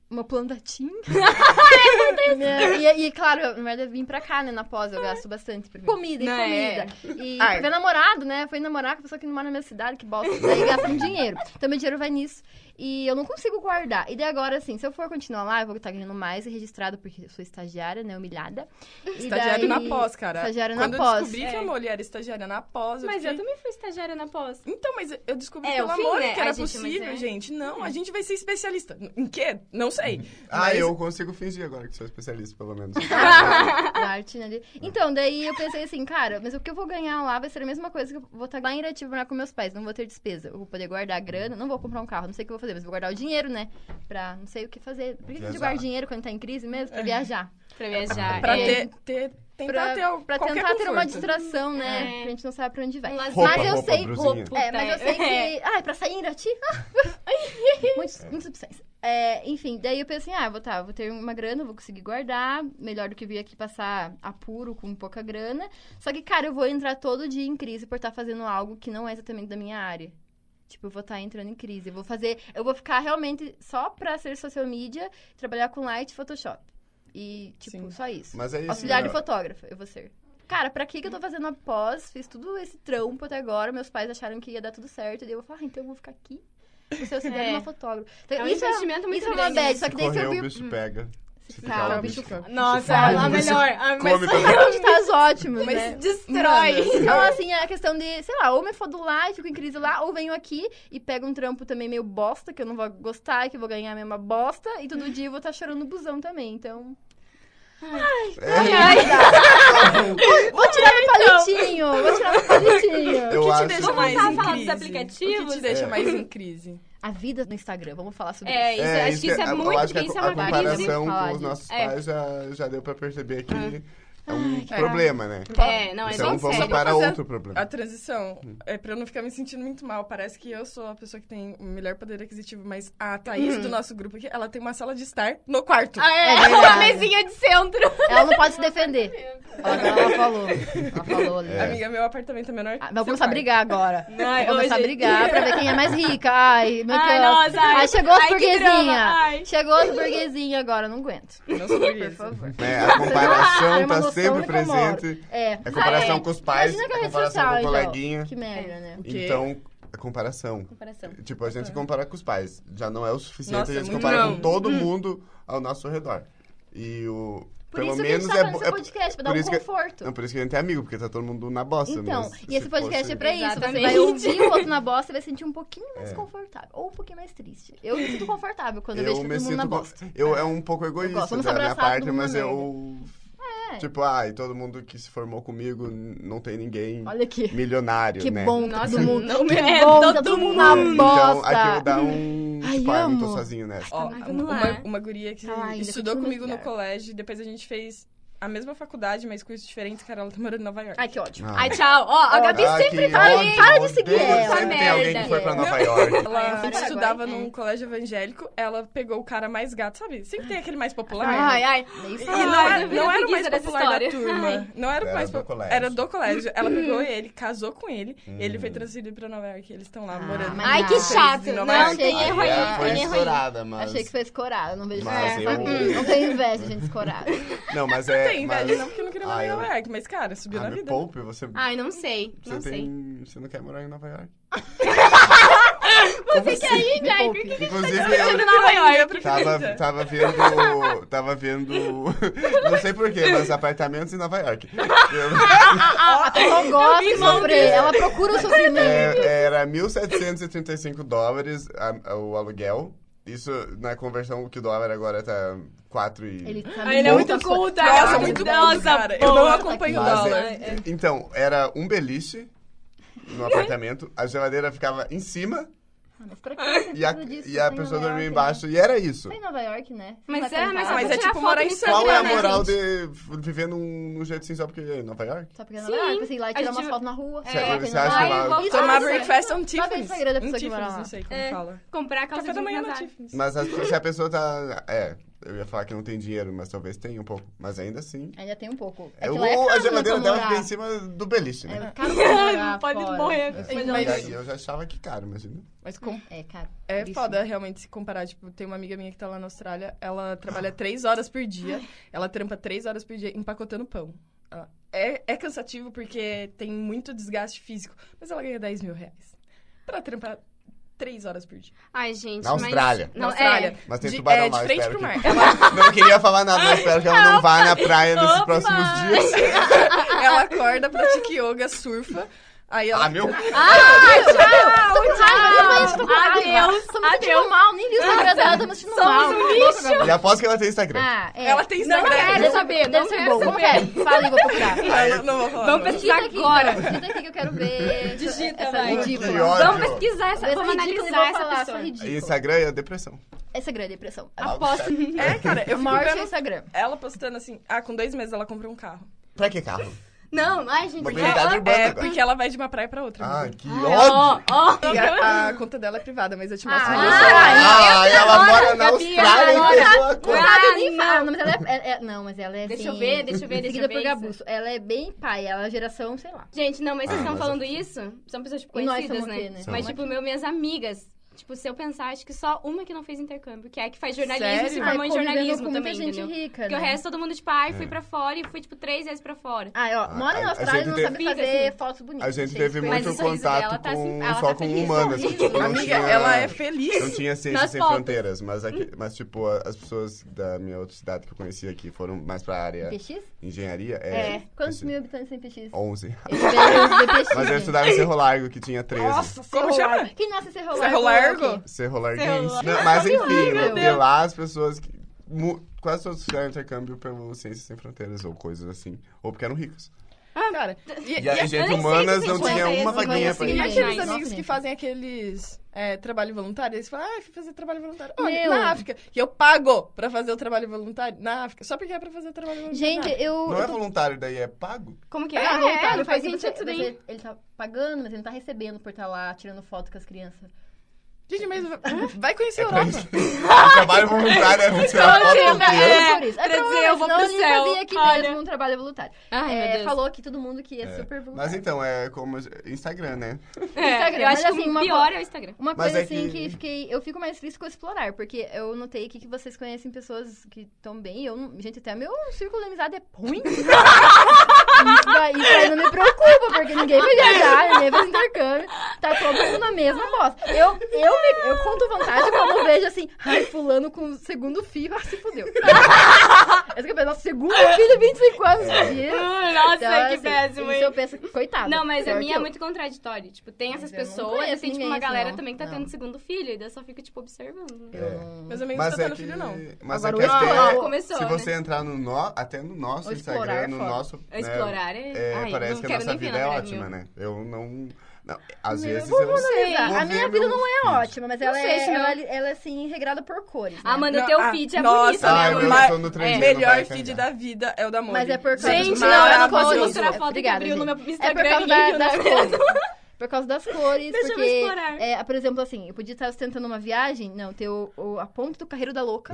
uma plantatinha. Né? e, e, claro, na verdade, eu vim pra cá, né, na pós, eu gasto bastante. Por comida e Não, é. comida. E Ai. ver namorado, né? Foi namorar com a pessoa que não mora na minha cidade, que bosta. Daí gasta muito dinheiro. Então, meu dinheiro vai nisso. E eu não consigo guardar. E daí agora, assim, se eu for continuar lá, eu vou estar ganhando mais e registrado, porque eu sou estagiária, né, humilhada. E Estagiário daí- na pós, cara. Estagiária Quando na eu pós. descobri que É. a mulher era estagiária na pós, eu Mas eu fiquei... também fui estagiária na pós. Então, mas eu descobri É, pelo o fim, amor né? que era Ai, gente, mas possível, é. gente. Não, a gente vai ser especialista. Em quê? Não sei. Ah, Mas- eu consigo fingir agora que sou especialista, pelo menos. Na arte, né? Então, daí eu pensei assim, cara, mas o que eu vou ganhar lá vai ser a mesma coisa que eu vou estar lá em Irati morar com meus pais. Não vou ter despesa. Eu vou poder guardar a grana, não vou comprar um carro, não sei o que eu vou fazer, mas vou guardar o dinheiro, né? Pra não sei o que fazer. Por que a gente Viajar. guarda dinheiro quando tá em crise mesmo? Pra viajar. Pra viajar. Pra é. ter, ter, tentar Pra, ter pra qualquer tentar ter uma conforto. distração, né? É. Porque a gente não sabe pra onde vai. Um lazer. Roupa, mas eu roupa, sei. brusinha. É, mas eu sei que. É. Ai, pra sair em Irati? Muitas, muitas opções. É, enfim, daí eu pensei, ah, vou, tá, vou ter uma grana, vou conseguir guardar. Melhor do que vir aqui passar apuro com pouca grana. Só que, cara, eu vou entrar todo dia em crise por estar fazendo algo que não é exatamente da minha área. Tipo, eu vou estar entrando em crise. Eu vou fazer. Eu vou ficar realmente só pra ser social media, trabalhar com Light e Photoshop. E, tipo, Sim. só isso. Mas é isso, Auxiliar né? de fotógrafa, eu vou ser. Cara, pra que que eu tô fazendo a pós? Fiz tudo esse trampo até agora. Meus pais acharam que ia dar tudo certo. E daí eu falei, ah, então eu vou ficar aqui. Vou ser auxiliar de É. uma fotógrafa. Então, É um isso investimento muito isso é uma grande, bad. né? Só Se que daí se eu correr, vi... o bicho pega. Se Se ficar, calma, o bicho bicho Nossa, Fala, a você melhor. A come melhor. também. Onde tá os ótimos, Mas né? destrói. Então, assim, é a questão de, sei lá, ou me fodo lá e fico em crise lá, ou venho aqui e pego um trampo também meio bosta, que eu não vou gostar, que eu vou ganhar a mesma bosta, e todo dia eu vou estar chorando no busão também, então... É, Vou tirar meu palitinho, vou tirar meu palitinho. eu O que te acho... deixa Vamos mais voltar a em falar dos crise? aplicativos? O que te deixa É. mais em crise? A vida no Instagram, vamos falar sobre É, isso. isso, É, acho que isso é eu muito, acho que a, isso é a uma crise. comparação Falar com os disso. nossos É. pais já, já deu pra perceber que é um problema, né? É, não, é Então bem vamos sério. para fazer outro problema. A transição, é pra eu não ficar me sentindo muito mal. Parece que eu sou a pessoa que tem o melhor poder aquisitivo, mas a Thaís do nosso grupo aqui, ela tem uma sala de estar no quarto. Ah, é, É uma verdade. mesinha de centro. Ela não pode se defender. Agora ela falou. Ela falou ali. É. Amiga, meu apartamento é menor. Ah, que vamos seu começar a quarto. brigar agora. Ai, Vamos começar a hoje- brigar pra ver quem é mais rica. Ai, meu Ai, Deus. nossa, ai. Ai, chegou as Ai, que burguesinha. drama, ai. Chegou as burguesinha agora, não aguento. Não sou Por burguesa. favor. É, a comparação Tem uma tá noção sempre onde que eu moro. presente. É. A comparação Ah, é. com os pais, Imagina que a a rede comparação social, com o então. coleguinha. Que merda, né? O quê? Então, a comparação. Comparação. Tipo, a gente se compara com os pais. Já não é o suficiente, Nossa, a gente se muito compara não. com todo mundo ao nosso redor. E o... Por pelo isso menos que a gente tá é, fazendo bo- esse é podcast, pra por dar um isso que- conforto. Não, por isso que a gente é amigo, porque tá todo mundo na bosta. Então, mas e esse se podcast fosse- é pra isso. Você Exatamente. vai ouvir o outro na bosta e vai sentir um pouquinho mais É. confortável. Ou um pouquinho mais triste. Eu me sinto confortável quando eu, Eu vejo me todo mundo na sinto... bosta. Eu é um pouco egoísta gosto. Vamos da minha abraçar todo parte, mundo na mas merda. eu... É. Tipo, ai, todo mundo que se formou comigo, n- não tem ninguém Olha aqui. milionário, Que né? bom, tá Nossa, todo mundo. não que é, bom, todo tá todo mundo mundo. na Então, bosta. aquilo dá um... Ai, tipo, ah, eu não tô amo. sozinho nessa. Ó, Ai, vamos uma, lá. uma guria que Tá lá ainda, estudou continua comigo no melhor. colégio, depois a gente fez a mesma faculdade, mas cursos diferentes, cara, ela tá morando em Nova York. Ai, que ótimo. Ah. Ai, tchau. Ó, a Gabi Ah, sempre que fala ódio, isso. para de seguir odeio. ela. Sempre tem alguém Merda. que foi pra Nova Não. York. Ela É, sempre Paraguai, estudava é. num colégio evangélico, ela pegou o cara mais gato, sabe? Sempre tem aquele mais popular. Ai, ai. Meio E estranho. não, Ai, era, eu vi não a era o mais preguiça dessa popular da história. turma. Ai. Não era o Era mais do po- colégio. Era do colégio. Ela pegou ele, casou com ele, e ele foi Hum. transferido pra Nova York. Eles estão lá Ah, morando. mas Ai, não. que Vocês chato. em Nova Não, York. tem erro aí. Aí foi Tem erro aí. estourada, mas... Achei que foi escorada, não vejo Mas essa. eu- Hum, Não tenho inveja, gente, escorada. Não, mas Não é... tem mas... inveja, não, porque eu não queria morar Ah, em eu- Nova York. Mas, cara, subiu Ah, na me vida. poupe, você... Ai, não sei. Você Não sei. tem... Você não quer morar em Nova York? Você quer ir, Me Jai? poupe. Por que Inclusive, você tá eu em Nova York? tava, tava vendo... Tava vendo... Não sei porquê, mas apartamentos em Nova York. A pessoa gosta de sofrer, ela procura o sofrimento. É, era mil setecentos e trinta e cinco dólares a- o aluguel. Isso, na conversão, que o dólar agora tá quatro e... Ele tá Ai, ele é muito muitas culta. coisas. Nossa, Ai, muito nossa, bom, cara. Eu não boa. acompanho o Mas dólar. é- Então, era um beliche no apartamento, a geladeira ficava em cima Ah, mas pra que e a, precisa disso? e a Tá em pessoa Nova dormia York, embaixo. E era isso. né? Tá em Nova York, né? Você Mas não vai é, pra mas casa. só Mas pra é tirar tipo foto morar no em Instagram, Qual é a né, moral gente? de viver num, num jeito assim só porque é em Nova York? Só porque é Sim. Nova York, assim, lá e A tirar gente- umas fotos na rua. Você- coloca você em acha Nova que York. lá- Isso, Tomar olha, breakfast on Sabe o Tiffany's. Instagram da Um pessoa que mora Tiffany's, lá? não sei como É. fala. Comprar calça Café da jeans manhã no casada. Tiffany's. Mas a- se a pessoa tá... É, Eu ia falar que não tem dinheiro, mas talvez tenha um pouco. Mas ainda assim... Ainda tem um pouco. É Eu, que lá é caro, a né, geladeira pra dela morar. fica em cima do beliche, né? É caro pra morar Pode fora. morrer. É. Mas E mas- aí eu já achava que caro, imagina. Mas com... É caro. é Por isso. foda realmente se comparar. Tipo, tem uma amiga minha que tá lá na Austrália, ela trabalha três horas por dia, ela trampa três horas por dia empacotando pão. Ela- É, é cansativo porque tem muito desgaste físico, mas ela ganha dez mil reais pra trampar três horas por dia. Ai, gente, Na mas... Austrália. Não, Na Austrália. É. Mas tem de, tubarão é, lá, de frente espero pro mar. que... Ela, Não queria falar nada, mas espero que ela não vá na praia nesses Opa! próximos dias. ela acorda, pratica yoga, surfa, aí ela... Ah, meu... Adeus, tô com raiva. Adeus, Tô me sentindo adeus. mal, nem vi o Instagram dela, tô me sentindo Somos mal. um lixo. E aposto que ela tem Instagram. Ah, é. Ela tem Não Instagram. quero saber, Deve não ser quero bom. Como saber. que é? Fala aí, vou procurar. Não, não, não vou falar. Vamos não. pesquisar Digita aqui, agora. então. Digita aqui que eu quero ver. Digita, essa vai. ridícula. Que ódio. Vamos pesquisar essa, Essa vamos ridícula e analisar vou essa falar, só pessoa. ridícula. E Instagram é depressão. Essa grande depressão. Aposto. É, cara, eu fico Morte é vendo Instagram. ela postando assim, ah, com dois meses ela comprou um carro. Pra que carro? Não, ai, gente. Mobilidade ela- urbana É, agora. porque ela vai de uma praia pra outra. Ah, amiga. que Ai, ó, ódio! ó. E a, a conta dela é privada, mas eu te mostro. Ah, no meu ah, celular. Ah, ela agora, mora na Gabi, Austrália e agora. fez uma Não conta. sabe nem não. falar, mas ela é, é- é- Não, mas ela é Deixa assim, eu ver, deixa eu ver, deixa seguida eu por ver isso. Gabuço. Ela é bem pai, ela é geração, sei lá. Gente, não, mas vocês Ah, estão mas falando eu- isso? São pessoas, tipo, E nós conhecidas, somos o né? quê, né? Mas, Somos. tipo, meu, minhas amigas... Tipo, se eu pensar, acho que só uma que não fez intercâmbio, que é a que faz jornalismo e Sério? se Ai, formou em convivendo jornalismo com muita também, gente entendeu? rica, Porque o né? resto, todo mundo, tipo, ai, fui É. pra fora e fui, tipo, três vezes pra fora. Ah, ó, Ah, mora a- na a Austrália e gente não teve- sabe Fica fazer assim. fotos bonitas. A gente Achei teve isso Mas muito o sorriso contato dela tá assim, com, ela só tá com feliz, humanas. sorrindo. Tipo, não Amiga, tinha, ela é feliz. Não tinha Ciências Nas Sem fotos. Fronteiras, mas, aqui, mas, tipo, a- as pessoas da minha outra cidade que eu conheci aqui foram mais pra área P X? engenharia. É. É, Quantos esse- mil habitantes tem P X? onze. Eu estudei P X. Mas eu gente. estudava em Cerro Largo, que tinha treze. Nossa, como chama? Quem nasce em Cerro Largo? Cerro Largo? é o quê? Cerro Larguense. Cerro Largo. Não, mas enfim, Meu né, porque Deus. lá as pessoas... que- mu- quase todos fizeram intercâmbio pelo Ciências Sem Fronteiras, ou coisas assim. Ou porque eram ricos. Cara, e, E a e, gente nem sei humanas se não tem tinha coisa uma esse, vaguinha mas pra assim, e ir. mas- aqueles Nossa, amigos que gente. fazem aqueles é, trabalho voluntário, eles falam, ah, fui fazer trabalho voluntário. Olha, Meu. na África. E eu pago pra fazer o trabalho voluntário na África, só porque é pra fazer o trabalho voluntário. Gente, na África. eu... Não eu é tô- voluntário, daí é pago? Como que é? É, voluntário, faz porque sentido você, tudo você- aí. ele tá pagando, mas ele não tá recebendo por estar lá tirando foto com as crianças. Gente, mas vai conhecer a É pra Europa. isso. O trabalho voluntário é tirar foto com criança. É, por isso. pra dizer, provavelmente, eu vou senão pro eu nem céu, fazia aqui olha. mesmo um trabalho voluntário. Ai, É, meu Deus. falou aqui todo mundo que é, É. super voluntário. Mas então, é como Instagram, né? É, Instagram, eu acho mas que assim, o uma pior co- é o Instagram. Uma Mas coisa é assim que- que, fiquei. Eu fico mais feliz com explorar, porque eu notei aqui que vocês conhecem pessoas que estão bem. Eu não, gente, até meu círculo de amizade é ruim. Isso daí, isso aí não me preocupa, porque ninguém vai viajar, ninguém faz intercâmbio. Tá todo mundo na mesma bosta. Eu, eu, me- eu conto vantagem quando eu vejo assim, ai, fulano com o segundo filho, ah, se fudeu. Essa que eu penso, nossa, segundo filho, vinte e cinco anos por dia. Nossa, Então, que assim, péssimo, Isso hein? eu penso, coitado. Não, mas a pior minha que é eu. muito contraditório. Tipo, tem essas Mas eu não pessoas e conheço tem, tipo, ninguém uma assim, galera não. também que tá Não. tendo segundo filho. E daí eu só fico, tipo, observando. Eu É. não- Meus amigos não Mas estão é tendo que, filho, não. mas Agora, é que o até, explorar- começou, se né? você entrar no, no até no nosso O explorar Instagram, é no foda. nosso... né, Explorar é... é, Ai, parece não que a quero nossa nem ver, vida na é verdade, ótima, meu. né? Eu não... não às Meu, vezes vamos eu analisar. vou A ver minha vida meu não é feed. ótima, mas ela, Não sei é, se ela, meu- ela é assim, regrada por cores. Né? Ah, mano, o Não, teu ah, feed é nossa, bonito, Ah, né, eu amor? mas- tô no três G, é. não vai Melhor carregar. feed da vida é o da Mori. Mas é por causa Gente, do não, eu não posso maravilhoso. mostrar a foto que Obrigada, abriu no gente. meu É Instagram. por causa ninguém da- viu, das né? cores. Por causa das cores, Deixa eu porque, explorar. é, por exemplo, assim, eu podia estar ostentando uma viagem, não, ter o, o- a ponta do Carreiro da Louca,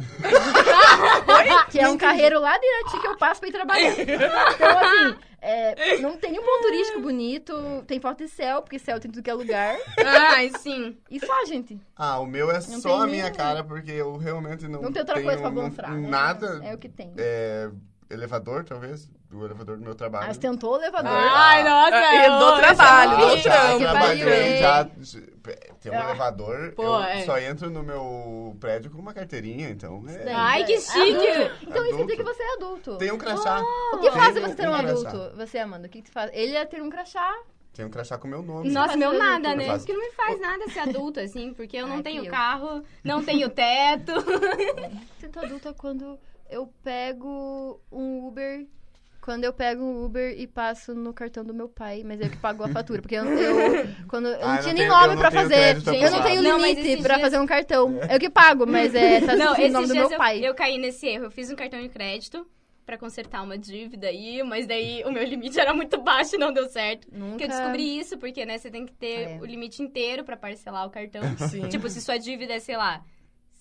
que é um carreiro lá de Irati que eu passo pra ir trabalhar. Então, assim, é, não tem nenhum ponto turístico bonito, tem foto de céu, porque céu tem tudo que é lugar. Ai, sim. E só, gente, Ah, o meu é Não só tem a minha nem- cara, porque eu realmente não não tem outra tenho coisa pra não- mostrar. né? nada. É o que tem. É, elevador, talvez, do elevador do meu trabalho. Mas tentou o elevador. Ai, nossa. É, do ô, trabalho, esse é do um já trampo. que trabalhei, pariu, já... Tem um Ah. elevador, Pô, eu é. só entro no meu prédio com uma carteirinha, então... É... Ai, que É chique. adulto. Então isso quer dizer Adulto. que você é adulto. Tem um crachá. O que faz Tenho você ter um crachá. adulto? Você, Amanda, o que, que faz? Ele ia ter um crachá. Tem um crachá com o meu nome. Nossa, meu nada, Eu né? faço. Porque não me faz nada ser adulto, assim, porque eu não Ai, tenho que eu. carro, não tenho teto. Sinto adulta quando eu pego um Uber. Quando eu pego um Uber e passo no cartão do meu pai, mas eu que pago a fatura. Porque eu, eu, quando, eu Ah, não eu tinha não nem tenho- nome eu não pra tenho fazer. crédito Eu não aprovado. tenho Não, mas limite esses pra dias- fazer um cartão. Eu que pago, mas é, tá Não, escrito o esses nome do dias meu eu, pai. eu caí nesse erro. Eu fiz um cartão de crédito pra consertar uma dívida aí, mas daí o meu limite era muito baixo e não deu certo. Nunca... Porque eu descobri isso, porque, né, você tem que ter É. o limite inteiro pra parcelar o cartão. Sim. Tipo, se sua dívida é, sei lá,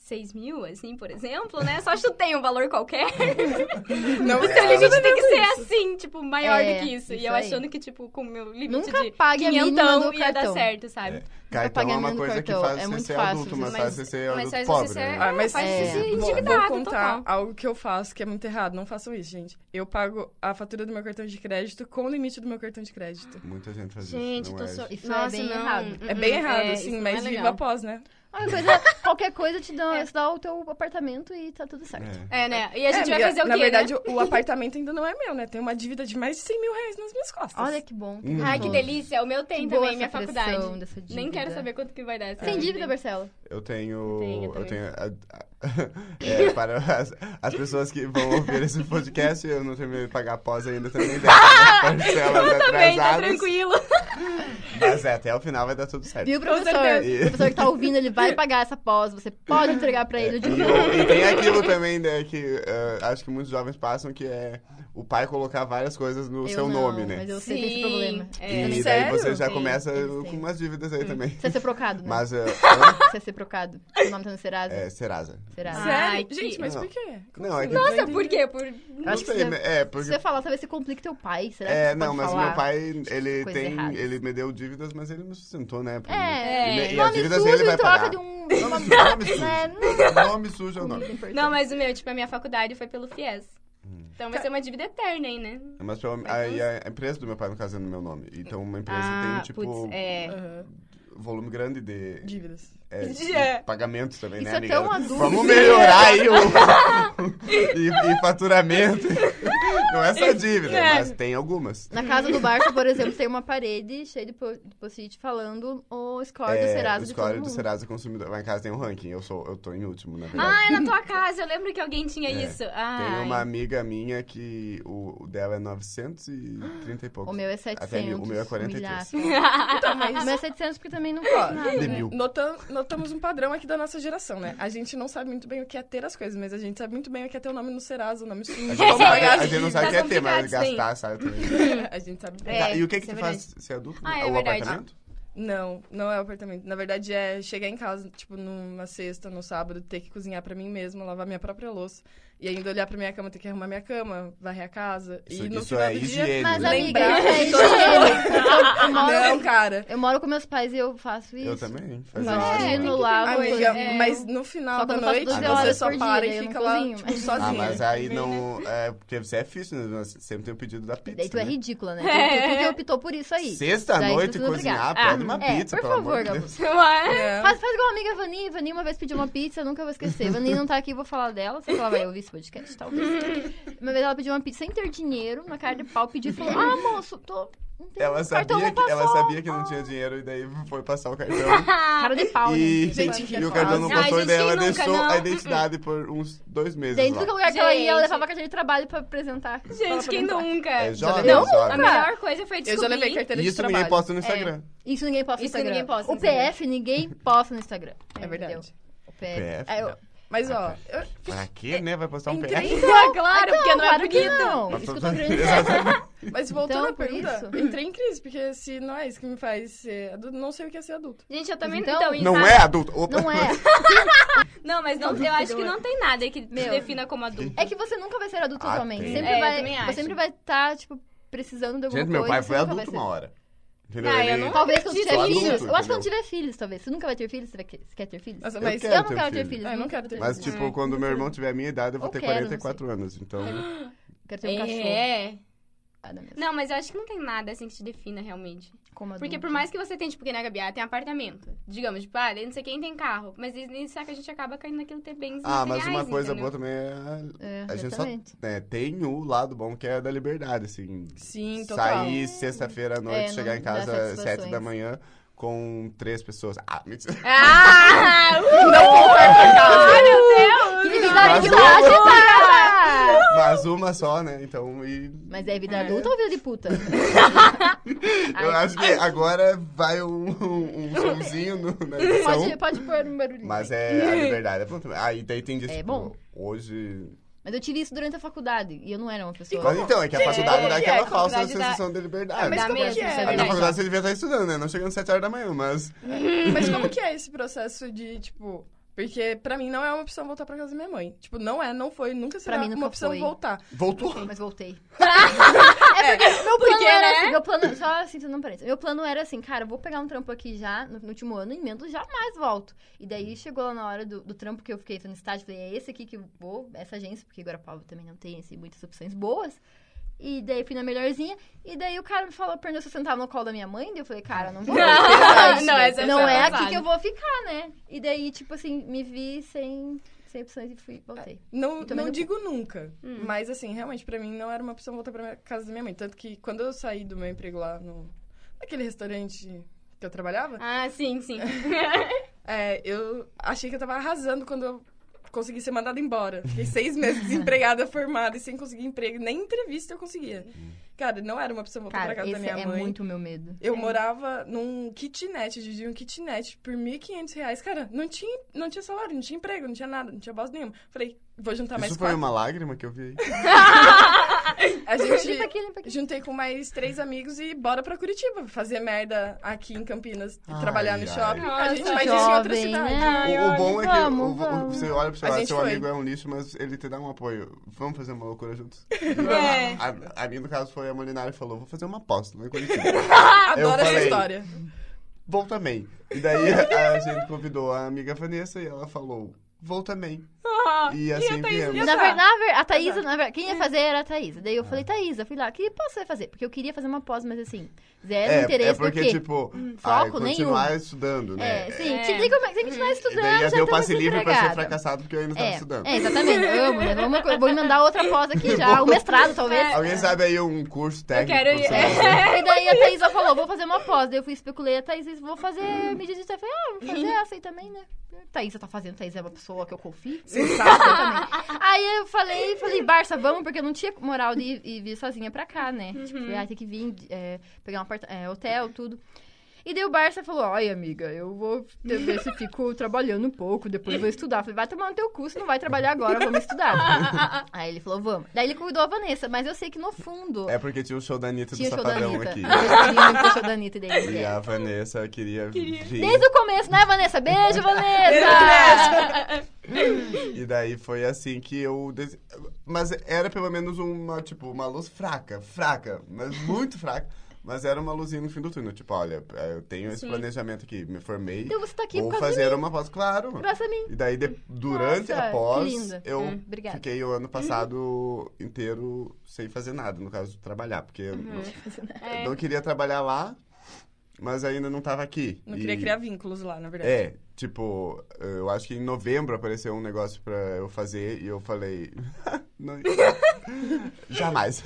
seis mil, assim, por exemplo, né? Só chutei um valor qualquer. Não, O seu É, limite tem que não ser isso. assim, tipo, maior É, do que isso. E isso eu aí. achando que, tipo, com o meu limite Nunca de pague a mínima quinhentão do ia dar cartão. certo, sabe? É. Cartão é uma pagamento do coisa que cartão. faz É você muito ser fácil adulto, mas você- faz você ser mas adulto faz pobre, você né? ser- Ah, mas faz você é, se vou, endividar, vou contar total. algo que eu faço que é muito errado. Não façam isso, gente. Eu pago a fatura do meu cartão de crédito com o limite do meu cartão de crédito. Muita gente faz Gente, isso. tô não é... so... Isso Nossa, é bem não. errado. É bem Hum, errado, é, assim, isso não mas é viva legal. após, né? Qualquer coisa, qualquer coisa te dá, É. te dá o teu apartamento e tá tudo certo. É. É, né? E a gente É, vai amiga, fazer o Na quê, verdade, né? o, o apartamento ainda não é meu, né? Tem uma dívida de mais de cem mil reais nas minhas costas. Olha que bom. Hum. Ai, que gostoso. delícia. O meu tem Que boa também, minha essa faculdade. pressão dessa Nem dívida. quero saber quanto que vai dar essa Tem dívida, Marcelo? Eu tenho. Tenho, eu Eu também. tenho. a- a- é, para as, as pessoas que vão ouvir esse podcast, eu não terminei de pagar a pós ainda também. Deve ter parcelas Também, tá atrasadas. tranquilo. Mas é, até o final vai dar tudo certo. Viu, professor? certeza. O professor que tá ouvindo, ele vai pagar essa pós. Você pode entregar pra ele o E, dinheiro. e tem aquilo também, né, que eh, acho que muitos jovens passam, que é o pai colocar várias coisas no Eu seu não, nome, né? Mas eu sei que tem esse Sim, problema. é. E daí Sério? você já Sim, começa eles com têm. umas dívidas aí também. Você é ser procado, né? Mas, eh, hã? Você é ser procado. O nome tá no Serasa? é, Serasa. Serasa. Ah, Sério? Ai, que- Gente, mas Não. por quê? Como Não, é assim? que- Não Nossa, entendi. por quê? Por... Acho Não que sei, você- né? É, Se porque... você falar, talvez você complique teu pai. Será que É, você não, pode mas falar? meu pai, ele coisas tem, erradas? ele me deu dívidas, mas ele me sustentou, né? pra mim. É, E, e as nome dívidas sujo ele vai em troca pagar. de um... Nome sujo, nome sujo. É, não- Nome sujo é o nome. Comida importante. Não, mas o meu, tipo, a minha faculdade foi pelo FIES. Hum. Então vai ser uma dívida eterna aí, né? Mas pelo, aí a empresa do meu pai, no caso, é no meu nome. Então, uma empresa Ah, tem, tipo, putz, é. Aham. volume grande de, Dívidas. é, de É. pagamentos também, Isso né, é amiga? tão adulto. Vamos melhorar aí o... e, e faturamento. Não é só dívida, É. mas tem algumas. Na casa do Barça, por exemplo, tem uma parede cheia de po- de post-it falando o score do É, Serasa o de todo score do mundo. Serasa Consumidor. Lá em casa tem um ranking, eu, sou, eu tô em último, na verdade. Ah, é na tua casa. Eu lembro que alguém tinha É. isso. Tem Ai. uma amiga minha que o, o dela é novecentos e trinta e poucos. O meu é Até setecentos. mil. O meu é quarenta e três. humilhar. Então, O mas... meu é setecentos porque também não corre. De mil. Notam, notamos um padrão aqui da nossa geração, né? A gente não sabe muito bem o que é ter as coisas, mas a gente sabe muito bem o que é ter o nome no Serasa, o nome sujo, A como gente, sabe, pagar a gente não sabe o que é ter, mas complicado, sim. gastar, sabe? Também. A gente sabe bem. É, Tá, e o que que isso te é faz ser adulto? Ah, é o verdade. apartamento? Não, não é o apartamento. Na verdade, é chegar em casa, tipo, numa sexta, no sábado, ter que cozinhar pra mim mesma, lavar minha própria louça. E ainda olhar pra minha cama, ter que arrumar minha cama, varrer a casa. Isso- e no isso final é do dia, higiene, Mas, né? amiga, lembrar isso é de todas as higiene. Eu, eu moro, Não, cara. eu moro com meus pais e eu faço isso. Eu também. Faz Não, isso. é, Imagino, tem que lavo. ter Amiga, É. mas no final Só da quando eu faço noite, doze horas você só por para dia, e eu fica não lá, cozinho. tipo, Ah, sozinha. mas aí não... É, porque você é fitness, né? Sempre tem o pedido da pizza, Daí tu é né? ridícula, né? Tu, tu, tu que optou por isso aí. Sexta-noite, Daí tu cozinhar, obrigada. pede uma É, pizza, por pelo favor, amor de Gabu. Deus. Ué. É. Faz, faz igual a amiga Vani. Vani uma vez pediu uma pizza, eu nunca vou esquecer. Vani não tá aqui, eu vou falar dela. Sei que ela vai ouvir esse podcast, talvez. Uma vez ela pediu uma pizza sem ter dinheiro, na cara de pau, pediu e falou: Ah, moço, tô. Não tem Ela cartão, sabia, não que, ela passou." sabia que não tinha dinheiro e daí foi passar o cartão. Cara de pau, E, né? Gente, que e o cartão não fase. passou Ai, e daí gente, ela quem nunca, deixou não? a identidade por uns dois meses Daí, em todo lá. lugar que ela ia, ela Gente. levava a carteira de trabalho pra apresentar. Gente, quem nunca? É jovem, Não, jovem. A melhor coisa foi Eu descobrir... já levei carteira E de isso trabalho. ninguém posta no Instagram. Isso ninguém posta no Isso Instagram. ninguém posta no O P F ninguém posta no Instagram. É verdade. Entendeu? O P P F. F, É, eu- não. Mas, ó, eu, Pra quê, né? Vai postar um P Entrei- F? Então, claro, porque não é claro que bonito. não. Mas Isso que eu tô- tô querendo dizer. Exatamente. mas voltando Então, à por pergunta, isso. entrei em crise, porque se não é isso que me faz ser adulto, não sei o que é ser adulto. Gente, eu também... Então, Então, e Não sabe- é adulto. Opa. Não é. Não, mas não, eu acho que não tem nada que te Meu. defina como adulto. É que você nunca vai ser adulto Ah, totalmente. tem. Sempre É, eu vai, também você acho. sempre vai estar, tipo, precisando de alguma Gente, meu coisa. pai você foi nunca vai adulto ser. uma hora. Entendeu? Ah, eu Ele- não- Talvez quando acredito tiver nisso. filhos. Adulto, Eu acho que quando entendeu? tiver filhos, talvez. Você nunca vai ter filhos? Você, vai quer, você quer ter filhos? Nossa, Eu mas quero eu não ter um quero ter filho. filhos. Ah, eu não nunca quero ter vou Mas, filhos. tipo, quando meu irmão tiver a minha idade, eu vou Ou ter quero, quarenta e quatro anos. Então, Quero ter um cachorro. É. Nada mesmo. Não, mas eu acho que não tem nada assim que te defina realmente. Como Porque adulto. por mais que você tenha, tipo, que na Gabi, ah, tem apartamento. Digamos, tipo, ah, daí não sei quem tem carro. Mas isso é que a gente acaba caindo naquilo ter bens ah, mas materiais, uma coisa entendeu? boa também é... É, A gente só exatamente. né, tem o lado bom que é da liberdade, assim. Sim, total. Sair sexta-feira à noite, É, chegar não em dá casa às satisfações. sete da manhã com três pessoas. Ah, mentira. Ah! Não voltar pra casa. Ai, meu Deus! Que vida Mas que eu- lá de tá! Mas uma só, né? Então, e... Mas é vida adulta ou vida de puta? Eu acho que agora vai um, um, um somzinho no, na edição. Pode, pode pôr um barulhinho. Mas é a liberdade. É bom também. Ah, e daí tem disso. É tipo, bom. Hoje... Mas eu tive isso durante a faculdade e eu não era uma pessoa... Mas então, é que a faculdade como dá que é? aquela A falsa faculdade dá- sensação de liberdade. Ah, mas Dá como mesmo, que isso é é? Na verdade. faculdade você devia estar estudando, né? Não chegando às sete horas da manhã, mas... Mas como que é esse processo de, tipo... Porque pra mim não é uma opção voltar pra casa da minha mãe. Tipo, não é, não foi, nunca será mim nunca uma opção foi. voltar. Voltou? Sim, mas voltei. é porque meu plano Porque, era né? assim, meu plano, só assim, não parece. Meu plano era assim, cara, eu vou pegar um trampo aqui já, no, no último ano, emendo, jamais volto. E daí chegou lá na hora do, do trampo que eu fiquei fazendo estágio, falei, é esse aqui que eu vou, essa agência, porque Guarapuava também não tem, assim, muitas opções boas. E daí fui na melhorzinha, e daí o cara me falou, perguntou se eu sentava no colo da minha mãe, daí eu falei, cara, não vou. Não, não, essa não foi é pesada. aqui que eu vou ficar, né? E daí, tipo assim, me vi sem, sem opções e fui, voltei. Não, E também não não- digo nunca, Hum. mas assim, realmente pra mim não era uma opção voltar pra minha- casa da minha mãe. Tanto que quando eu saí do meu emprego lá no... naquele restaurante que eu trabalhava, Ah, sim, sim. é, eu achei que eu tava arrasando quando eu consegui ser mandada embora. Fiquei seis meses desempregada, formada e sem conseguir emprego. Nem entrevista eu conseguia. Cara, não era uma opção voltar Cara, pra casa da esse minha é mãe. muito o meu medo. Eu morava num kitnet, dividia um kitnet por mil e quinhentos reais. Cara, não tinha, não tinha salário, não tinha emprego, não tinha nada, não tinha bosta nenhuma. Falei, vou juntar mais Isso foi quatro. uma lágrima que eu vi aí. A gente... Limpa aqui, limpa aqui. Juntei com mais três amigos e bora pra Curitiba. Fazer merda aqui em Campinas. Ai, trabalhar no ai. shopping. A Nossa, gente faz isso em outra jovem, cidade. né? Ai, O, o bom é que vamos, o- o- vamos. você olha pro seu A lado, gente seu foi. amigo é um lixo, mas ele te dá um apoio. Vamos fazer uma loucura juntos? É. A, a minha, no caso, foi a Molinari e falou, vou fazer uma aposta lá em Curitiba. Eu Adoro essa falei, história. Vou também. E daí a, a gente convidou a amiga Vanessa e ela falou, vou também. E assim viemos. ia- Na tá. verdade, a Thaísa, na verdade, quem ia fazer era a Thaísa. Daí eu falei, Thaísa, fui lá, o que posso você fazer? Porque eu queria fazer uma pós, mas assim, zero É, interesse, é porque, porque... tipo, foco ai, continuar estudando, né? É, sim, É. tinha que tem que continuar E estudando, daí ia já ter o estamos passe livre pra ser desempregados. fracassado, porque eu ainda estava É, estudando. é, exatamente, amo, né? Vamos, vou emendar outra pós aqui já, o mestrado, talvez. Alguém sabe aí um curso técnico? quero ir. profissional? E daí a Thaísa falou, vou fazer uma pós. Daí eu fui especulei a Thaísa, vou fazer mídia digital. Eu falei, ah, vou fazer essa aí também, né? Thaísa tá fazendo, Thaísa é uma pessoa que eu confio. Sensato. Aí eu falei, falei, Barça, vamos, porque eu não tinha moral de ir, ir vir sozinha pra cá, né? Tipo, falei, ah, tem que vir, é, pegar um aparta- é, hotel, tudo. E daí o Barça falou, olha, amiga, eu vou ver se fico trabalhando um pouco, depois vou estudar. Eu falei, vai tomar no teu curso, não vai trabalhar agora, vamos estudar. Aí ele falou, vamos. Daí ele convidou a Vanessa, mas eu sei que no fundo... É porque tinha o show da Anitta tinha do o show da Safadão Anitta. aqui. Eles queriam muito o show da Anitta dele. E a Vanessa queria vir. Desde o começo, né, Vanessa? Beijo, Vanessa! E daí foi assim que eu... dese- Mas era pelo menos uma, tipo, uma luz fraca, fraca, mas muito fraca. Mas era uma luzinha no fim do túnel. Tipo, olha, eu tenho esse Sim. planejamento aqui, me formei, Então você tá aqui vou por causa fazer de mim, uma pós, claro. graças a mim. E daí, de- durante Nossa, a pós, que linda. eu Hum, obrigada. fiquei o ano passado inteiro sem fazer nada, no caso, trabalhar. Porque eu Uhum. não, É. eu não queria trabalhar lá, mas ainda não tava aqui. Não E- queria criar vínculos lá, na verdade. É, tipo, eu acho que em novembro apareceu um negócio pra eu fazer e eu falei... não, jamais.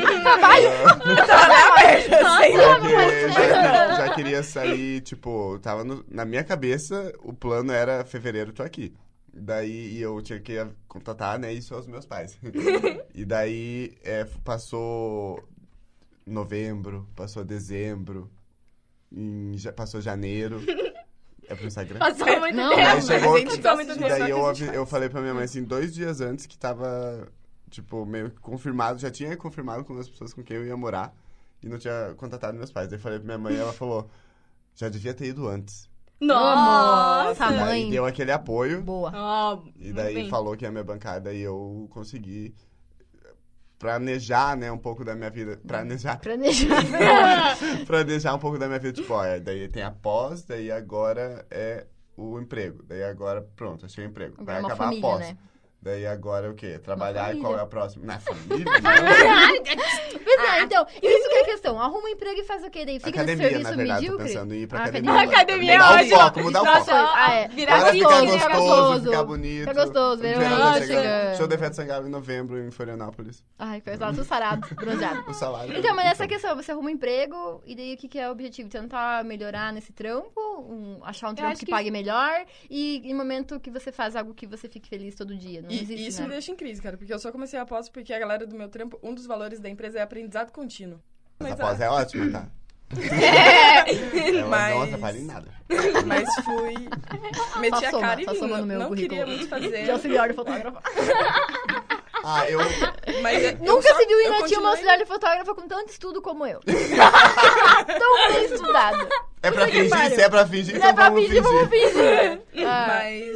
Porque já, já queria sair, tipo, tava no- na minha cabeça, o plano era fevereiro, tô aqui. Daí e eu tinha que contatar, né, isso aos meus pais. E daí é, passou novembro, passou dezembro, em, já passou janeiro. É pro Instagram? Passou muito Não, tempo. Daí mas chegou, a gente e gosta muito de tempo. daí mostrar eu, que a gente avi- eu faz. falei pra minha mãe, assim, dois dias antes que tava, tipo, meio que confirmado, já tinha confirmado com as pessoas com quem eu ia morar e não tinha contatado meus pais. Daí eu falei pra minha mãe e ela falou, já devia ter ido antes. Nossa! A E mãe. daí deu aquele apoio Boa. Ó, e muito daí bem. falou que ia me bancar, daí eu consegui planejar, né, um pouco da minha vida. Planejar. Planejar. planejar um pouco da minha vida, tipo, olha, daí tem a pós, daí agora é o emprego. Daí agora, pronto, achei o emprego. Agora Vai é uma acabar família, a pós. né? Daí agora é o quê? Trabalhar e família. qual é a próxima? Na família? Não. Pois é, então, isso que é a questão. Arruma um emprego e faz o quê? Daí fica nesse Academia, serviço na verdade, tô medíocre? pensando em ir pra Ah, academia. Academia é Mudar o ótimo. foco, mudar o Nossa, foco. Ah, é. Virar Agora ficar gostoso, gostoso, fica gostoso. ficar bonito. Fica gostoso, verão Verão já já chegando. chegando. Show do Efeto Sangalo em novembro em Florianópolis. Ai, coisa lá, tudo sarado, bronzeado. O salário. Então, mas essa questão, você arruma um emprego, e daí o que, que é o objetivo? Tentar melhorar nesse trampo, um- achar um trampo acho que, que- pague melhor, e em momento que você faz algo que você fique feliz todo dia. Não E existe, isso né? me deixa em crise, cara, porque eu só comecei a pós porque a galera do meu trampo, um dos valores da empresa é aprendizado contínuo. Mas a Mas, pós é ótima, tá? É, Ela mas, não atrapalha em nada. mas fui, meti Só a soma, cara e só vim. soma no Não, meu não currículo. queria muito fazer, De auxiliar de fotógrafo. Ah, eu... mas eu Nunca só- se viu eu ainda tinha uma continuei- auxiliar de fotógrafo com tanto estudo como eu. Tão bem estudado. É pra Puta que fingir? pariu. Se é pra fingir, Não é então pra vamos fingir, fingir. vamos fingir. Ah, Mas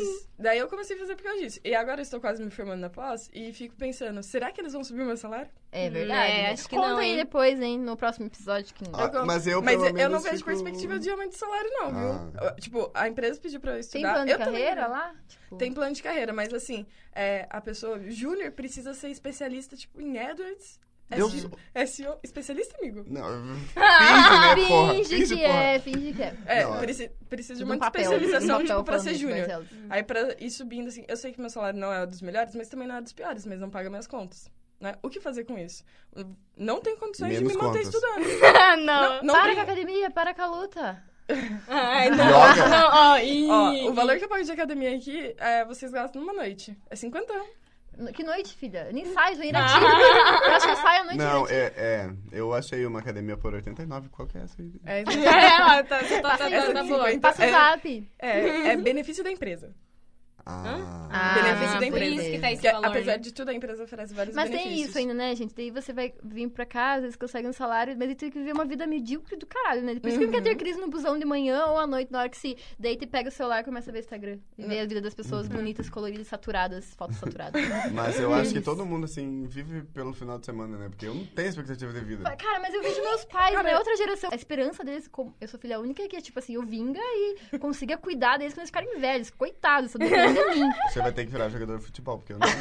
Daí eu comecei a fazer por causa disso. E agora eu estou quase me formando na pós e fico pensando, será que eles vão subir o meu salário? É verdade. É, né? acho que Conta não, aí hein? depois, hein, no próximo episódio. Que... Ah, Eu- mas eu, Mas pelo eu, eu não menos, vejo fico- perspectiva de aumento de salário, não, Ah. viu? Eu- Tipo, a empresa pediu pra eu Tem estudar. plano de eu também- carreira lá? Tipo... Tem plano de carreira, mas assim, é, a pessoa júnior precisa ser especialista, tipo, em AdWords, Deus- S E O, S E O, especialista, amigo. Não, finge, né, porra? Finge Finge, que porra. é, finge que é. É, Não, é. preci- precisa de Tudo uma um papel, especialização, um papel tipo, pra falando ser isso, júnior. Marcelo. Aí, pra ir subindo, assim, eu sei que meu salário não é dos melhores, mas também não é dos piores, mas não paga minhas contas, né? O que fazer com isso? Eu não tenho condições Menos de me manter contas. estudando. não. Não para tem- com a academia, para com a luta. Ai, não. Droga. Não, ó, ih. Ó, o valor que eu pago de academia aqui, é, vocês gastam numa noite. É cinquenta. Que noite, filha? Eu nem saio, tô inativa. Eu acho que eu saio à noite Não, inativa. é, é. Eu achei uma academia por oitenta e nove. Qual que é essa aí? É, É, ó, tá, tá, tá, tá, Essa tá de boa. cinquenta. Passa o é- zap. é, é benefício da empresa. Ah. Ah, benefício da por empresa. isso que tá esse Porque, valor. apesar de tudo, a empresa oferece vários Mas benefícios. tem isso ainda, né, gente? Daí você vai vir pra casa, às vezes consegue um salário, mas aí tem que viver uma vida medíocre do caralho, né? Por isso que não quer ter crise no busão de manhã ou à noite, na hora que se deita e pega o celular e começa a ver Instagram. E ver a vida das pessoas bonitas, coloridas, saturadas, fotos saturadas. Mas eu acho que todo mundo, assim, vive pelo final de semana, né? Porque eu não tenho expectativa de vida. Cara, mas eu vejo meus pais, Cara, né? Outra geração. A esperança deles, como eu sou filha única, é que, tipo assim, eu vinga e consiga cuidar deles quando eles ficarem velhos. Coitados, só depende de mim. Você vai ter que virar jogador de futebol, porque eu não...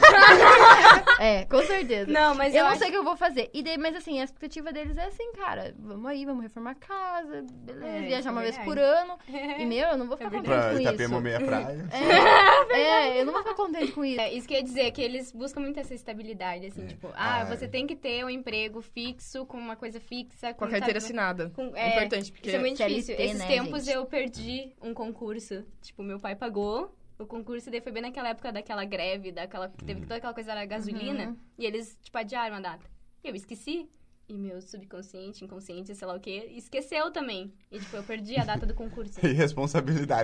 É, com certeza. Não, mas eu, eu não acho- sei o que eu vou fazer. E daí, mas assim, a expectativa deles é assim, cara, vamos aí, vamos reformar a casa, beleza, É, isso viajar é uma vez verdade. por ano. E, meu, eu não vou ficar contente pra com Itapema, isso. meia praia. É, é, eu não vou ficar contente com isso. É, isso quer dizer que eles buscam muito essa estabilidade, assim, tipo, ah, Ah, você é. tem que ter um emprego fixo, com uma coisa fixa. Com a com, carteira sabe, assinada. com- É é, importante, porque... Isso é muito C L T, difícil. Esses né, tempos gente? eu perdi um concurso. Tipo, meu pai pagou o concurso, e daí foi bem naquela época daquela greve, daquela, que teve toda aquela coisa da gasolina, Uhum. e eles, tipo, adiaram a data. E eu esqueci. E meu subconsciente, inconsciente, sei lá o quê, esqueceu também. E, tipo, eu perdi a data do concurso. Irresponsabilidade.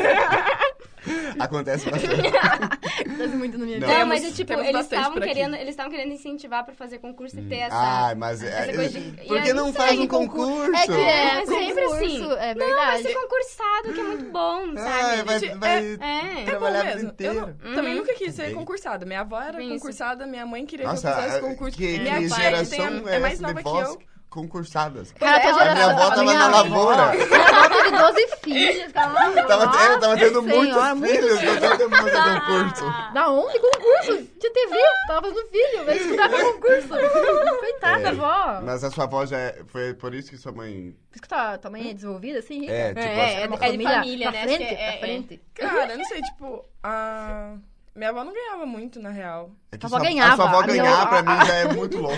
Acontece bastante. Acontece muito na minha Não. vida. Não, mas Temos- tipo, temos eles bastante estavam por aqui. querendo, eles estavam querendo incentivar pra fazer concurso e ter essa... Ah, mas... É, essa coisa de- por e que aí, não não faz sei, um concurso? É que é, É, sempre concurso, assim. é Não, vai verdade. ser concursado, que é muito bom, Ah, sabe? vai, Gente, vai É. trabalhar a bom vida mesmo. Eu inteira. não- também Uhum. nunca quis ser Bem. concursada. Minha avó era Bem isso. concursada, minha mãe queria Nossa, que eu fizesse a- concurso. que, minha que tia, geração que tem- é é mais essa nova de que vós eu. concursadas? Cara, a tua É, a geração... minha avó tava minha na avó- lavoura. Minha avó teve doze filhos, cara. Tava, é, tava tendo Senhora, muitos muito filhos, não tava tendo muito concurso. Da onde? Concurso? De T V. Tava fazendo vídeo, vai estudar pra concurso. Coitada, É, avó. Mas a sua avó já é, foi por isso que sua mãe... Por isso que tua, tua mãe é desenvolvida, assim, rica? É, tipo, É, assim, é, uma é de família, pra né? frente, Acho que é- pra é- frente. Cara, eu não sei, tipo, a... Minha avó não ganhava muito, na real. é que A avó sua, ganhava, a sua avó a minha ganhar avó- pra mim já é muito louco.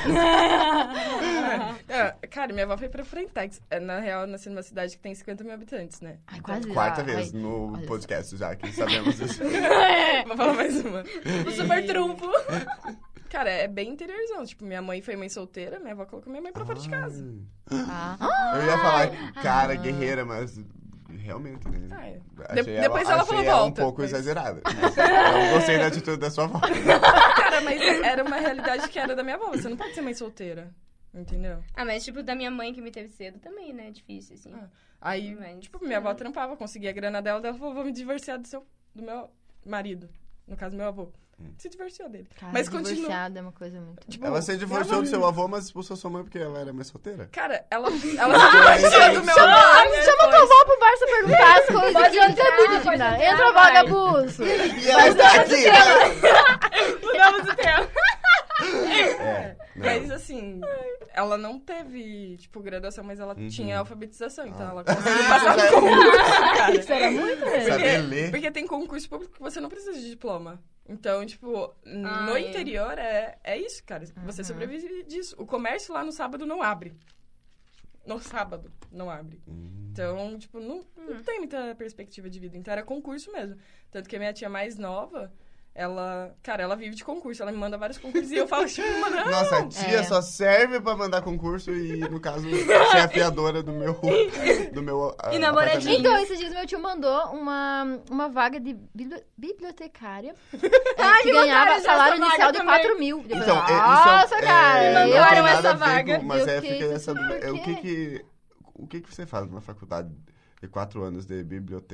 É, cara, minha avó foi pra Frentex. É, na real, eu nasci numa cidade que tem cinquenta mil habitantes, né? Ai, quase. Quarta ai, vez ai. no olha podcast já, que sabemos isso. Vou falar mais uma. O super trunfo. Cara, é bem interiorzão. Tipo, minha mãe foi mãe solteira, minha avó colocou minha mãe pra fora de casa. Ah. Eu ia falar, cara, guerreira, mas realmente, né? Ah, é. Achei De- depois ela falou, achei ela um volta, pouco mas- exagerada. Eu não gostei da atitude da sua avó. Cara, mas era uma realidade que era da minha avó. Você não pode ser mãe solteira. Entendeu? Ah, mas tipo, da minha mãe que me teve cedo também, né? Difícil, assim. Ah. Aí, Mas- tipo, minha avó trampava, conseguia a grana dela, ela falou, vou me divorciar do, seu, do meu marido. No caso, meu avô. Se divorciou dele. Cara, Mas continua. divorciada é uma coisa muito... Tipo, Ela se divorciou do seu avô, mas expulsou sua mãe porque ela era mais solteira. Cara, ela, ela se divorciou do meu avô. Chama tua avó pro Barça perguntar as coisas Pode que a gente é entrar, muito pode indignada. entrar, Entra, vai. vagabundo! E ela está aqui! Mudamos o tema. É, não. Mas assim, ela não teve, tipo, graduação, mas ela Uhum. tinha alfabetização, então Ah. ela conseguiu passar no concurso, cara. Isso era muito mesmo. Saber ler. Porque, porque tem concurso público que você não precisa de diploma. Então, tipo, no Ah, é. interior é, é isso, cara. Você Uhum. sobrevive disso. O comércio lá no sábado não abre. No sábado não abre. Hum. Então, tipo, não, não tem muita perspectiva de vida. Então era concurso mesmo. Tanto que a minha tia mais nova, ela... Cara, ela vive de concurso. Ela me manda vários concursos e eu falo, tipo, mano... não. Nossa, a tia É. só serve pra mandar concurso e, no caso, ser a fiadora do meu... Do meu ah, E namoradinho. apartamento. Então, esses dias meu tio mandou uma, uma vaga de bibli- bibliotecária é, Ai, que me ganhava mandaram salário essa inicial vaga de quatro também. mil. Eu Então, falei, é, isso Nossa, é, cara! é, eu não tem mandaram nada essa a ver vaga. com- mas Eu é, fiquei fica essa pensando, dúvida. por O que quê? que... O que que você faz numa faculdade de quatro anos de biblioteca?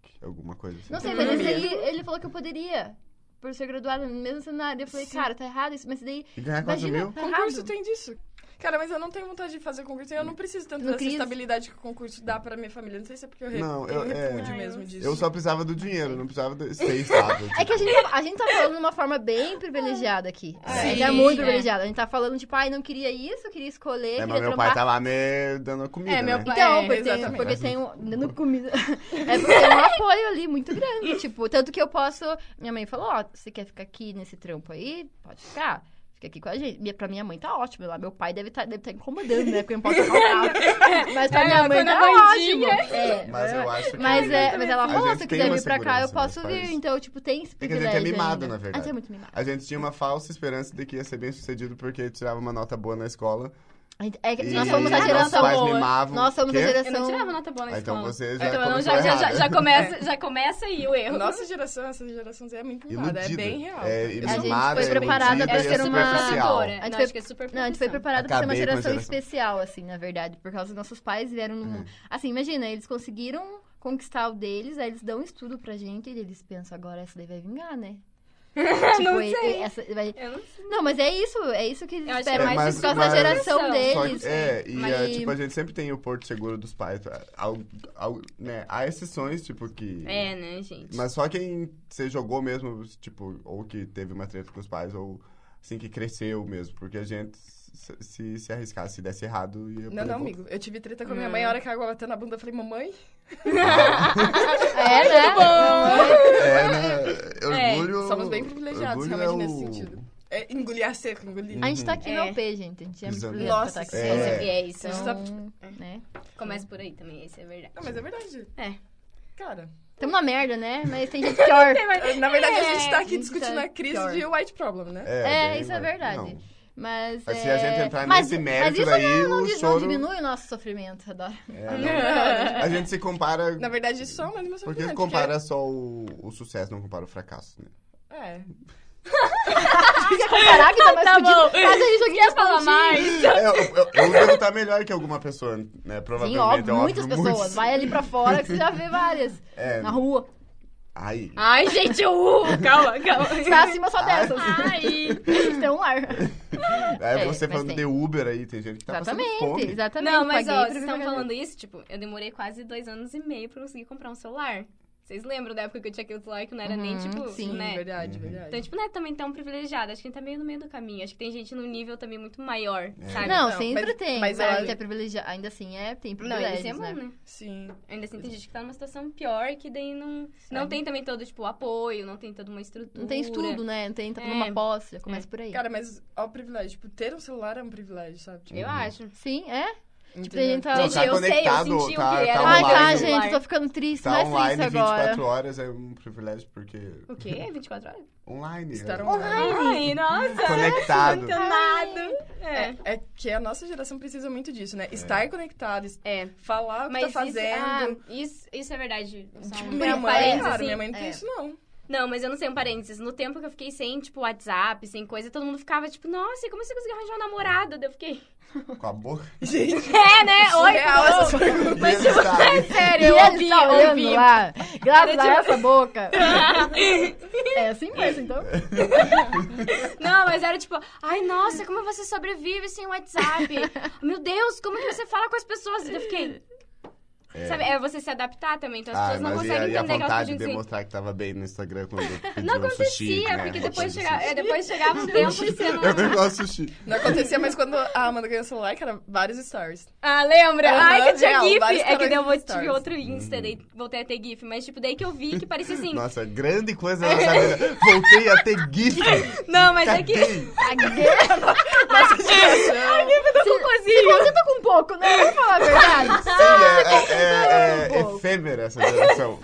alguma coisa assim. Não sei, mas Economia. esse aí, ele falou que eu poderia, por ser graduada no mesmo cenário. Eu falei, cara, tá errado isso, mas daí... E ganhar quatro Imagina, mil? tá Concurso errado. tem disso. Cara, mas eu não tenho vontade de fazer concurso e eu não preciso tanto No dessa Cris- estabilidade que o concurso dá pra minha família. Não sei se é porque eu, re... Não, eu eu- é. repudio Ah, mesmo eu- disso. Eu só precisava do dinheiro, não precisava de ser estável. É que a gente, tá, a gente tá falando de uma forma bem privilegiada aqui. A gente é Sim, muito é. privilegiada. A gente tá falando, tipo, ai, não queria isso, queria escolher, É, queria mas meu trampar. pai tá lá me dando comida, É, meu né? pai- Então, É, porque, tem, exatamente. porque tem um... Dando comida. É porque tem um apoio ali muito grande. Tipo, tanto que eu posso... Minha mãe falou, ó, você quer ficar aqui nesse trampo aí? Pode ficar. Fica aqui com a gente. Minha- Pra minha mãe tá ótimo lá. Meu pai deve estar deve tá incomodando, né? Porque não pode tocar o carro. Mas pra É, minha ela mãe tá tá na ótimo. bandinha. É. Mas eu acho que... Mas, é, mas ela A falou, gente se tem quiser uma vir pra cá, eu segurança, posso meus vir. pais. Então, tipo, tem esse É que a gente é privilégio mimado, ainda. na verdade. A gente é muito mimado. A gente tinha uma falsa esperança de que ia ser bem sucedido porque tirava uma nota boa na escola. A gente- É que E nós somos a nossos geração pais boa. mimavam. Nós somos a Quê? geração... Eu não tirava nota boa na Ah, então escola. você já Então, não, começou já, já, já, errado. já começa, já começa aí o erro. Nossa geração, essa geração Z é muito mimada. É Iludida. bem real. É, Eu e sou- A gente mimada, foi é preparada iludida pra e ser é uma- superficial. protetora. A gente Não, foi- acho que é super Não, a gente foi proteção. preparado pra ser uma Acabei com a geração geração. especial, assim, na verdade. Por causa dos nossos pais vieram no mundo. Assim, imagina, eles conseguiram conquistar o deles, aí eles dão estudo pra gente e eles pensam, agora essa daí vai vingar, né? Tipo, não e- sei. e essa vai... Eu não sei. Não, mas é isso, é isso que eles Eu acho que esperam. é mais por causa mas- da geração Só Só deles. que- é, e Mas- é, tipo, a gente sempre tem o porto seguro dos pais. Al- al- né, há exceções, tipo, que... É, né, gente? Mas só quem você jogou mesmo, tipo, ou que teve uma treta com os pais, ou assim, que cresceu mesmo. Porque a gente, se, se, se arriscasse, se desse errado, ia... Não, poder não, voltar. amigo. Eu tive treta com a minha Hum. mãe, a hora que a água bateu na bunda, eu falei, mamãe... É, né? É, né? Orgulho... Somos bem privilegiados, orgulho realmente, é nesse o- sentido. É engolir a seco, engolir. A gente tá aqui É. no O P, gente. A gente é muito Exato. privilegiado Nossa, pra estar é. aqui. É, é isso. Então, né? Começa por aí também, isso é verdade. Não, mas é verdade. É. Cara, Tamo na merda, né? Mas tem gente pior. na verdade, a gente tá a aqui gente discutindo tá a crise pior. de white problem, né? É, bem, isso é mas- verdade. não. Mas, Mas é... se a gente entrar mas, nesse mas mérito, isso daí não, não, o di- não choro- diminui o nosso sofrimento, adoro. É, Não, não. não, A gente se compara... Na verdade, isso só aumenta meu Porque sofrimento. compara só o, o sucesso, não compara o fracasso, né? É. Quer comparar que tá mais Tá fudido? bom. Faz aí, joguinho Quer de falar pontinho. mais? É, eu, eu, eu devo estar melhor que alguma pessoa, né? Sim, Provavelmente. óbvio, é muitas óbvio, pessoas. muitos. Vai ali pra fora que você já vê várias. É. Na rua. Ai. Ai, gente, uh, calma, calma. Tá acima só dessas. Ai. Eles têm um lar. Aí É, você mas falando tem. de Uber aí, tem gente que tá passando Exatamente, fome. exatamente. Não, mas Paguei ó, pra vocês vir estão pra cá. falando isso, tipo, eu demorei quase dois anos e meio pra conseguir comprar um celular. Vocês lembram da época que eu tinha aquele celular que não era nem, Uhum, tipo, sim, né? Verdade, verdade. Então, tipo, não é também tão privilegiado. Acho que a gente tá meio no meio do caminho. Acho que tem gente num nível também muito maior, sabe? Não, Não, sempre mas- tem. mas Mas, ela- a gente é privilegiado. Ainda assim, é, tem Não, ainda assim é privilégios, bom, né? né? Sim. Ainda assim tem gente que tá numa situação pior, que daí não, não tem também todo, tipo, apoio, não tem toda uma estrutura. Não tem estudo, né? Não tem tá É. numa posse, já começa por aí. Cara, mas ó o privilégio. Tipo, ter um celular é um privilégio, sabe? Tipo, Eu acho. Sim, é? Tipo, entendeu? a gente tá... Não, Gente, tá eu sei, eu conectado, senti o tá- que era tá Ai, tá, online. gente, tô ficando triste. Tá Não é online triste vinte e quatro agora. horas é um privilégio, porque... O quê? vinte e quatro horas? Online. Estar é. online. Ai, nossa! Conectado. Antenado. É. É, é que a nossa geração precisa muito disso, né? Estar conectado, es- É. falar o que Mas tá isso, fazendo. ah, isso, isso é verdade. Só Tipo, um minha mãe, parênteses, cara, assim. minha mãe não tem É. isso, não. Não, mas eu não sei, um parênteses. No tempo que eu fiquei sem, tipo, WhatsApp, sem coisa, todo mundo ficava, tipo, nossa, e como você conseguiu arranjar um namorado? Daí eu fiquei... Com a boca. Gente, É, né? Oi, surreal pô. essas perguntas. E ele sabe. É sério, E eu ele ouvi, tá olhando ouvi. lá, graças a Era essa boca. É assim mesmo, então. Não, mas era tipo, ai, nossa, como você sobrevive sem WhatsApp? Meu Deus, como que você fala com as pessoas? E eu fiquei... É. Sabe, é você se adaptar também, então as Ah, pessoas não mas e a, conseguem e a entender que elas vontade de podiam dizer... demonstrar que tava bem no Instagram quando eu pedi Não um sushi, acontecia, né? porque Rotina depois, de chega, sushi. é, depois chegava um tempo e você não... Eu nem gosto de sushi. Não acontecia, mas quando a Amanda ganhou o celular, cara, vários stories. Ah, lembra? Aham, Ai, que tinha real, GIF. vários É que daí eu vou- stories. tive outro Insta, daí voltei a ter GIF. Mas, tipo, daí que eu vi que parecia assim... Nossa, grande coisa na nossa vida. Voltei a ter GIF. Não, mas é que... Caguei. Nossa geração. Se contenta com um pouco, né? Vamos falar a verdade. Sim, é, é, é, um pouco. efêmera essa geração.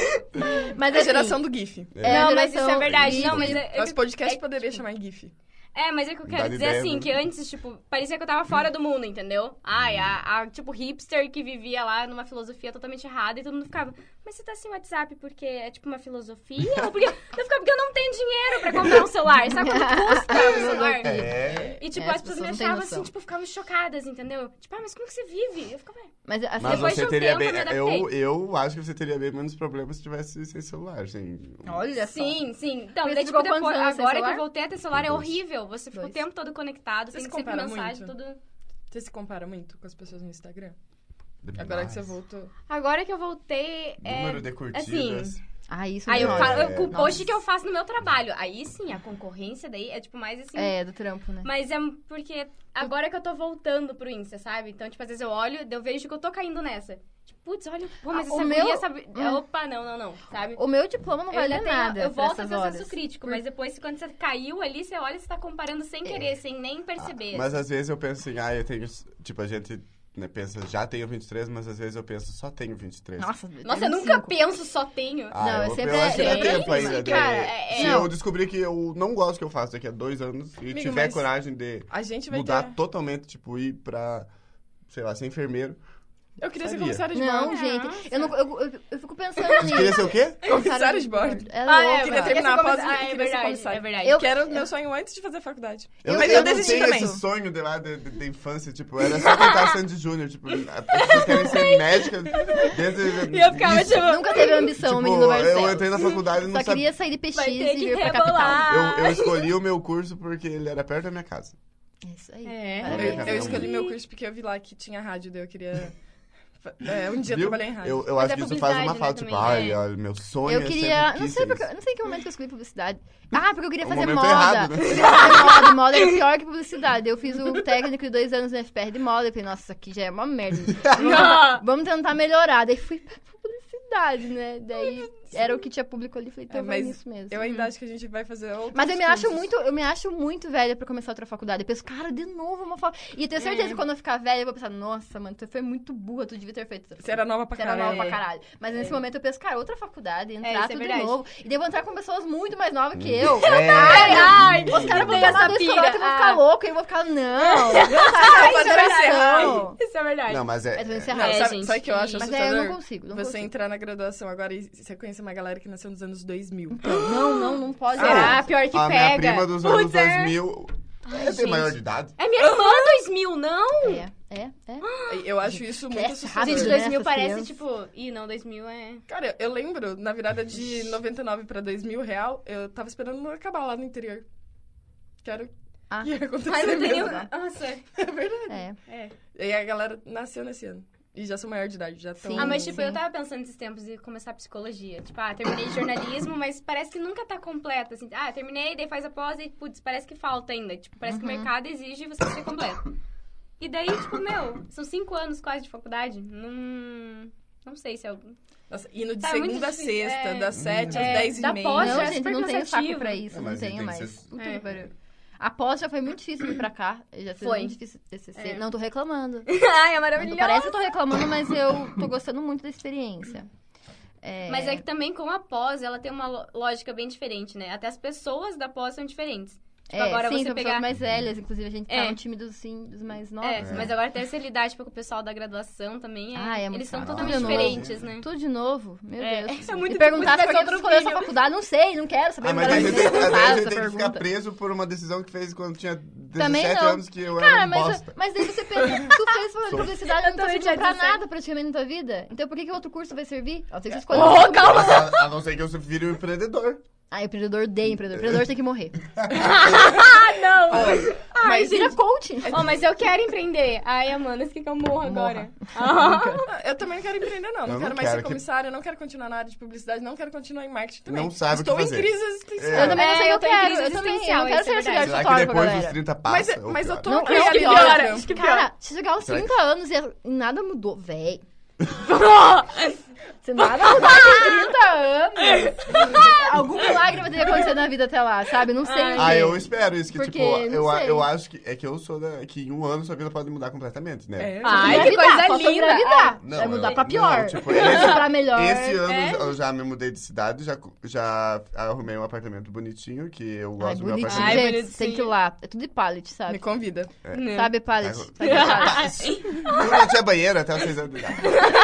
Mas É a assim, geração do GIF. é a Não, mas geração isso é verdade. GIF. Não, mas... é- Nosso podcast é- poderia chamar GIF. É, mas é que eu quero Dá dizer ideia, assim, né? que antes, tipo, parecia que eu tava fora do mundo, entendeu? Ai, a, a, tipo, hipster que vivia lá numa filosofia totalmente errada e todo mundo ficava, mas você tá sem WhatsApp porque é tipo uma filosofia? Ou porque... Eu ficava, porque eu não tenho dinheiro pra comprar um celular, sabe quanto custa um celular? É. E, tipo, É, as as pessoas me pessoas não têm achavam noção. assim, tipo, ficavam chocadas, entendeu? Tipo, ah, mas como que você vive? Eu ficava, Mas, assim, Mas Depois de você um teria tempo bem. eu me adaptei. Eu, eu acho que você teria bem menos problemas se tivesse sem celular, assim. olha só. sim, sim. Então, Mas daí, você tipo, ficou quantos depois, anos sem agora que celular? eu voltei a ter celular é Dois. horrível. Você fica o Dois. tempo todo conectado, Você tem se sempre compara mensagem, muito? tudo... Você se compara muito com as pessoas no Instagram? Demais. Agora que você voltou. Agora que eu voltei, é... Número de curtidas. assim, Ah, isso Aí eu não. falo, É, eu- com o nossa. post que eu faço no meu trabalho. Aí sim, a concorrência daí é tipo mais assim. É, do trampo, né? Mas é porque agora que eu tô voltando pro Insta, sabe? Então, tipo, às vezes eu olho, daí eu vejo que eu tô caindo nessa. Tipo, putz, olha, pô, mas Ah, essa o guria meu- sabe. Hum. Opa, não, não, não, sabe? O meu diploma não Eu vale ainda tenho- nada. Eu pra volto a essas ter o horas. senso crítico, Por- mas depois, quando você caiu ali, você olha e você tá comparando sem querer, sem nem perceber. Mas às vezes eu penso assim, ah, eu tenho. Tipo, a gente né, pensa, já tenho vinte e três, mas às vezes eu penso, só tenho vinte e três. Nossa, Nossa, eu nunca penso, só tenho. Ah, Não, eu eu, sempre eu acho que dá é- tempo é- ainda. de- cara, é- se não. eu descobrir que eu não gosto do que eu faço daqui a dois anos e Amigo, tiver mas coragem de A gente vai mudar ter... totalmente, tipo, ir pra, sei lá, ser enfermeiro. Eu queria ser Sabia. comissária de Não, bordo. gente, Nossa. eu, não, eu, eu, eu fico pensando Você nisso. queria ser o quê? Comissária de bordo. É Ah, louca. é, Eu queria Ia terminar ser a pós comissária. e Ah, é queria ser verdade, comissária. é verdade. Eu- Que era o meu sonho antes de fazer a faculdade. Eu, Mas eu, eu não desisti tenho também. esse sonho de lá de, de, de infância, tipo, era só tentar Sandy Júnior, tipo, as pessoas querem ser médica desde... E eu ficava, isso. tipo, Nunca teve ambição, Tipo, o menino Barcelos. eu entrei na faculdade e não Só sabia... queria sair de P X Vai ter e que vir pra rebolar. capital. Eu, eu escolhi o meu curso porque ele era perto da minha casa. É isso aí. É. Eu, Parabéns. eu escolhi meu curso porque eu vi lá que tinha rádio, daí eu queria... É, um dia Viu? trabalhar em rádio. Eu, eu Mas acho é que isso faz uma publicidade, falta, né, tipo, também, ai, é. olha, meu sonho Eu é queria. sempre Não quis sei, ser porque, isso. eu não sei em que momento que eu escolhi publicidade. Ah, porque eu queria O fazer momento moda. errado, né? Eu queria fazer moda. Moda era pior que publicidade. Eu fiz o técnico de dois anos no F P R de moda. Eu falei, nossa, isso aqui já é uma merda. Vamos, vamos tentar melhorar. Daí fui pra publicidade, né? Daí era o que tinha público ali. Falei, então É, vai mas nisso mesmo. Eu ainda acho que a gente vai fazer outros Mas eu me acho cursos. muito, eu me acho muito velha pra começar outra faculdade. Eu penso, cara, de novo uma faculdade. E eu tenho certeza É. que quando eu ficar velha, eu vou pensar, nossa, mano, tu foi muito burra, tu devia ter feito outra Você era nova pra Você era caralho. nova pra caralho. Mas nesse momento eu penso, cara, outra faculdade, entrar É, isso é tudo de verdade. novo. E devo entrar com pessoas muito mais novas que eu. É, Ai, Os caras vão tem tomar essa dois pira. corotes e vão ficar Ah. loucos. E eu vou ficar, não. Vai Isso é encerrar. verdade. Isso é verdade. não, mas é... Mas vou é- encerrar. Não, É, sabe, gente, sabe o que eu acho que- Mas é, eu assustador? não consigo, não Você consigo. entrar na graduação agora e você conhecer uma galera que nasceu nos anos dois mil. Não, não, não pode. Será? Pior que a minha pega. prima dos anos Putz, é. dois mil... É, tem gente. maior de idade? É minha irmã dois mil, não? É, é, é. Eu acho isso muito Cresce assustador. rápido, Gente, né, dois mil essas parece, crianças. tipo... Ih, não, dois mil é... Cara, eu lembro, na virada de noventa e nove pra dois mil real, eu tava esperando acabar lá no interior. Quero Ah. que ia acontecer Ai, não tem mesmo. nenhum... Nossa. É verdade. É. É. E aí a galera nasceu nesse ano. E já sou maior de idade, já tão... Sim. Ah, mas tipo, sim. eu tava pensando nesses tempos de começar psicologia. Tipo, ah, terminei jornalismo, mas parece que nunca tá completa, assim. Ah, terminei, daí faz a pós e, putz, parece que falta ainda. Tipo, parece que o mercado exige você ser completo. E daí, tipo, meu, são cinco anos quase de faculdade. Não... Não sei se é... Nossa, indo de Tá, é muito segunda a difícil, sexta, é. das sete É, às dez e da meia. pós, Não, já é gente, super não tenho cansativo. saco pra isso, É, não mas tenho tem que mais. ser- Puta É. que pariu. A pós já foi muito difícil vir pra cá. Já foi Foi. muito difícil T C C. É. Não tô reclamando. Ai, é Não, maravilhoso. parece que eu tô reclamando, mas eu tô gostando muito da experiência. É... Mas é que também com a pós, ela tem uma lo- lógica bem diferente, né? Até as pessoas da pós são diferentes. Tipo, É, agora sim, você são pegar... pessoas mais velhas. Inclusive, a gente tá É. num time dos, sim, dos mais novos. É, né? mas agora até você lidar, tipo, com o pessoal da graduação também, é... Ah, é muito eles são chato. totalmente Tudo de novo. diferentes, né? Tudo de novo? Meu É, Deus. é muito E perguntar se difícil alguém outro escolheu essa filho. faculdade, não sei, não quero saber. Ah, mas agora a eu gente, sei às vezes perguntar a essa gente tem que ficar pergunta. preso por uma decisão que fez quando tinha Também dezessete não. anos que eu Cara, era um mas, bosta. mas daí você pensa, tu fez Sou. publicidade, não tá também servindo tinha pra dezessete. nada praticamente na tua vida. Então por que, que outro curso vai servir? A não ser que você escolha. Oh, calma! Mas a, a não ser que eu vire um empreendedor. Ah, empreendedor odeia empreendedor. Empreendedor tem que morrer. Ah, não! Ai, Mas gente. Vira coaching. Oh, mas eu quero empreender. Ai, Amanda, você quer que eu morra Morra. agora? Ah. Eu também não quero empreender, não. Não, Eu não quero mais quero ser que- comissária, não quero continuar na área de publicidade, não quero continuar em marketing também. Não sabe o que Estou fazer. em crise existencial. É. Eu também não É, sei o eu que tô em eu quero. crise Eu também eu existencial, não quero isso é ser auxiliar de Será que fotógrafo, depois galera. dos trinta Mas, passa? ou mas eu pior? tô Não, criando acho que meu piora, trampo. acho que Cara, se chegar aos Será que- trinta anos e e nada mudou, véi. Se nada mudar em trinta anos, algum milagre vai ter que acontecer na vida até lá, sabe? Não sei o quê. Ah, eu espero isso, que Porque, tipo, não eu, sei. eu acho que é que eu sou da. Que em um ano sua vida pode mudar completamente, né? É. Ai, que Engravidar, coisa só se eu linda. engravidar. Não, Vai mudar eu- pra pior. não, tipo, Vai esse- mudar pra melhor. Esse ano É? eu já me mudei de cidade, já, já arrumei um apartamento bonitinho, que eu Ai, gosto do meu bonitinho. apartamento. Ai, Gente, bonitinho. tem que ir lá. É tudo de pallet, Me sabe? convida. Não. Sabe, pallet? Ai, Sabe, pallet? Eu não tinha banheiro até os seis anos de idade.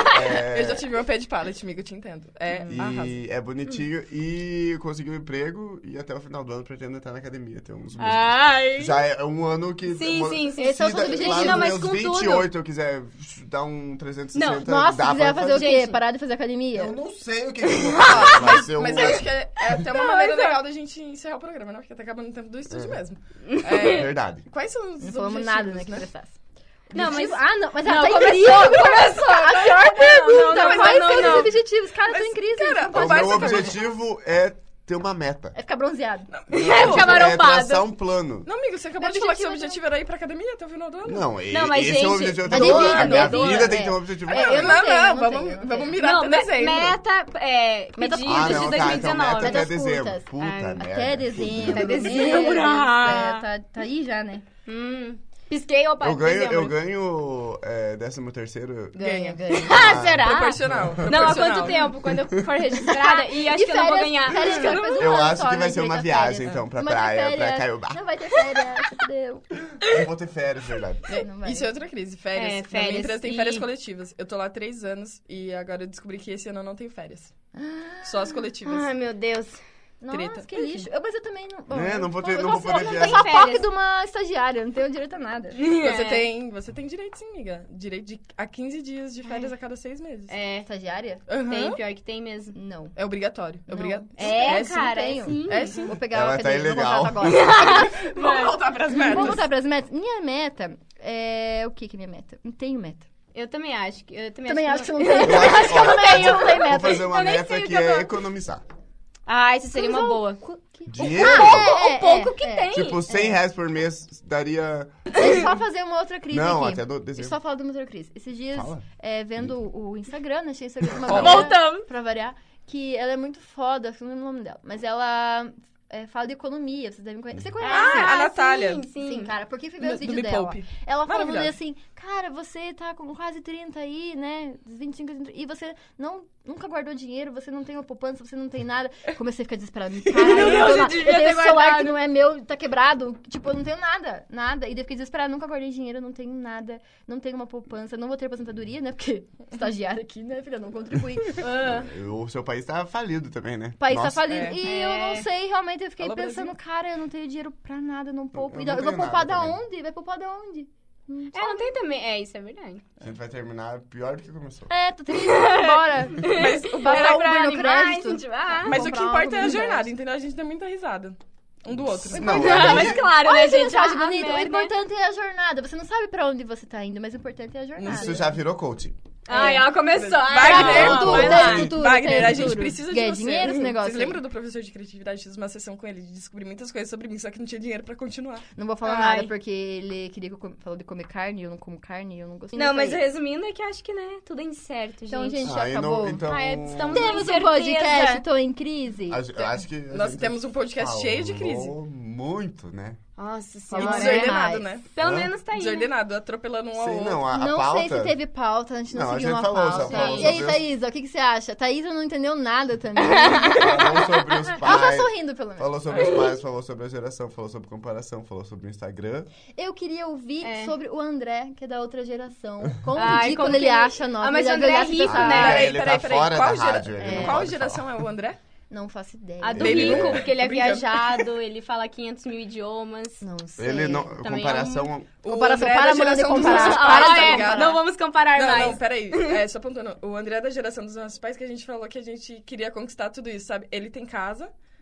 É, Eu já tive um pé de pallet, amigo, eu te entendo. É, arrasa. E é bonitinho e consegui um emprego e até o final do ano pretendo entrar na academia, ter uns músculos. Ai. Já é um ano que... Sim, uma- sim, sim. Esse é o Se seu da- objetivo. lá Não, mas nos com meus tudo. vinte e oito eu quiser dar um trezentos e sessenta, Nossa, dá se quiser pra fazer o quê? Gente. Parar de fazer academia? Eu não sei o que que eu vou fazer, mas eu... Mas eu acho que é, é até uma maneira legal da gente encerrar o programa, né? Porque tá acabando o tempo do estúdio mesmo. É É, verdade. quais são os Não falamos objetivos, nada, né, que né? prestasse. Não, mas... Ah, não, mas Não, ela tá começou, em crise. Começou, A pior pergunta. não, não, Quais não, são não. os objetivos? Cara, eu tô Mas, em crise. cara, não O pode- vai meu ser objetivo é ter uma meta. É ficar bronzeado. Fica É marombado. traçar um plano. Não, amigo, você acabou Meu de falar que seu objetivo é objetivo era ir pra academia até o final do ano. Não, Não, mas, esse é o gente, objetivo é da de vida. vida, A minha é de vida vida, tem que ter um é. objetivo. É, maior. eu não, não não, tenho, não vamos, tenho. vamos mirar Não, até me- dezembro. meta, é, Meta pedidos Ah, de não, tá, dois mil e então dezenove. meta até Metas dezembro. curtas. Puta Ai, merda. Até dezembro. Até meu dezembro. Deus, é, tá, tá aí já, né? Hum. Pisquei, opa, Eu ganho, dezembro. eu ganho é, décimo terceiro. Ganha. Ganha. Ah, será? Proporcional. Não, há proporcional. quanto tempo? Quando eu for registrada e acho E que eu não vou férias- ganhar. férias que vai fazer um Eu ano acho só, que vai né, ser uma direito às viagem, férias. então, pra Não vai ter praia, pra férias. Caiobá. Não vai ter férias, fudeu. Não vou ter férias, verdade. Não vai. Isso é outra crise. Férias. É, Na férias minha empresa tem e- férias coletivas. Eu tô lá há três anos e agora eu descobri que esse ano eu não tenho férias. Só as coletivas. Ai, meu Deus. Nossa, treta. que lixo. Eu, mas eu também não... Bom, É, não vou ter- eu não só- vou poder eu viajar. sou a Férias. P O C de uma estagiária, eu não tenho direito a nada. Você É. tem, você tem direito sim, amiga. Direito de, a quinze dias de férias a cada seis meses. É, Estagiária? Aham. tem, pior que tem mesmo. Não. É obrigatório. É Não. obrigatório. É, sim, cara, tenho. é sim. É sim. Vou pegar Ela a tá academia, vou ilegal. contratar agora. Vamos voltar pras metas. Vamos voltar pras metas. Minha meta é... O que que é minha meta? Não tenho meta. Eu também acho que... Eu também, Também acho que não... não tenho. Eu acho que Eu não tenho, eu não tenho Vou meta. fazer uma Eu nem sei meta o que que eu é vou- economizar. Ah, isso seria uma boa. Dinheiro? Ah, é, O pouco é, que é. tem. Tipo, cem reais por mês daria... Deixa eu só fazer uma outra crise Não, aqui. até do Deixa eu dezembro. só falar de uma outra crise. Esses dias, Fala. é, vendo o Instagram, né? Achei o Instagram de uma Ó. guria, Voltamos. pra variar, que ela é muito foda, acho que não lembro o nome dela, mas ela é, fala de economia, vocês devem conhecer. Você conhece? Ah, a Natália. Sim, sim. Sim, cara, porque fui ver Do, os do vídeos Me dela. Poupe. Ela falando Maravilhosa. assim, cara, você tá com quase trinta aí, né? vinte e cinco, trinta, e você não, nunca guardou dinheiro, você não tem uma poupança, você não tem nada. Comecei a ficar desesperada. Caralho, Meu eu, Deus, tô eu na- devia eu tenho ter esse celular guardado. que não é meu, tá quebrado. Tipo, eu não tenho nada, nada. E daí eu fiquei desesperada, nunca guardei dinheiro, não tenho nada, não tenho uma poupança, não vou ter aposentadoria, né? Porque estagiária aqui, né, filha, não contribui. Ah. O seu país tá falido também, né? O país tá Nossa. falindo. É. E eu não É. sei, realmente, eu fiquei Alô, pensando, Brasil. cara, eu não tenho dinheiro pra nada, não poupo. Eu E não daí eu vou tenho poupar nada da também. onde? Vai poupar da onde? Hum, É, não tem também. É, isso é verdade. A gente vai terminar pior do que começou. É, tô triste, bora. Mas, O passar Era Uber pra no animar, crédito. incentivar. mas o que comprar importa algo é a no jornada, universo. entendeu? A gente dá muita risada. Um do outro. Não, Ah, aí- mas claro, Olha né, essa gente? mensagem Ah, bonita. O merda. importante é a jornada. Você não sabe pra onde você tá indo, mas o importante é a jornada. Isso já virou coaching. Ai, ela começou. Wagner, Ai, futuro, não, vai tem lá. futuro, Wagner, tem a gente futuro. precisa de Ganha você. dinheiro esse negócio Vocês aí. lembram do professor de criatividade? Fiz uma sessão com ele de descobrir muitas coisas sobre mim, só que não tinha dinheiro pra continuar. Não vou falar Ai. nada, porque ele queria que eu com- falou de comer carne, e eu não como carne, e eu não gostei. Não, mas disso aí. resumindo é que acho que, né, tudo é incerto, gente. Então, gente, já Aí não- acabou. então... Ah, é, estamos- Temos um Certeza. podcast, tô em crise. Acho, eu acho que a Nós gente temos um podcast cheio de crise. falou muito, né? Nossa E senhora. Agora é desordenado, mais. né? Pelo Hã? menos tá aí, né? Desordenado, atropelando um ao Sim, outro. não, a, a não pauta... sei se teve pauta, a gente não, Não, a seguiu gente uma falou, só pauta. falou E aí, sobre- Thaísa, o que, que você acha? Thaísa não entendeu nada também. Falou sobre os Ela tá pais, sorrindo, pelo menos. falou sobre os pais, falou sobre a geração, falou sobre comparação, falou sobre o Instagram. Eu queria ouvir É. sobre o André, que é da outra geração. Como Ai, de como quando que ele ele- acha nós. Ah, mas ele o André olhar é assim e rico, pensar, né? Peraí, ele peraí, tá peraí. fora Qual da gera- rádio, ele É. não Qual pode geração falar. é o André? Não faço ideia. A do Dele- rico, porque ele é Brincando. viajado, ele fala quinhentos mil idiomas. Não sei. Ele não... Também Comparação... O Comparação, André é para, da mano, de geração dos comparar. nossos Ah, pais, tá é, ligado? não vamos comparar Não, mais. não, peraí. É, só apontando. O André é da geração dos nossos pais que a gente falou que a gente queria conquistar tudo isso, sabe? Ele tem casa,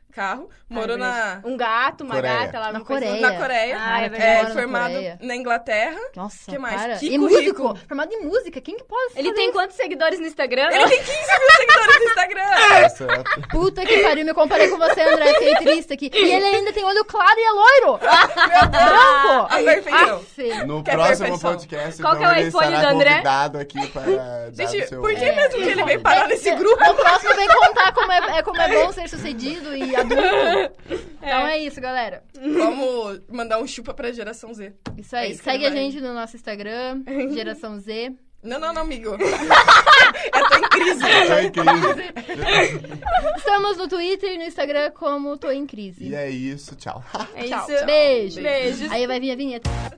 carro, morou na, Um gato, uma Coreia. gata lá Na no coisa- Coreia. na Coreia. Ah, é é, verdade. Mora na formado Coreia. na Inglaterra. Nossa, Que mais? para. Que e músico. currículo. Formado em música. Quem que pode Ele fazer tem isso? quantos seguidores no Instagram? Ele tem quinze mil seguidores no Instagram. Essa é a- Puta que pariu, me comparei com você, André. Fiquei triste aqui. E ele ainda tem olho claro e é loiro. Branco. A perfeição. Aff. No Quer próximo perfeição. podcast, Qual então, que é o ele iPhone estará do André? convidado aqui para dar Gente, o seu... por que É. mesmo que ele veio parar nesse grupo? No próximo vem contar como é, é, como é bom ser sucedido e adulto. Então é isso, galera. Vamos mandar um chupa pra geração Z. Isso aí. É isso que Segue ele a vai- gente no nosso Instagram, Geração Z. Não, não, não, amigo. Eu tô em crise. Foi incrível. Estamos no Twitter e no Instagram como Tô em Crise. E é isso, tchau. É Tchau. isso. Beijo. Beijos. Aí vai vir a vinheta.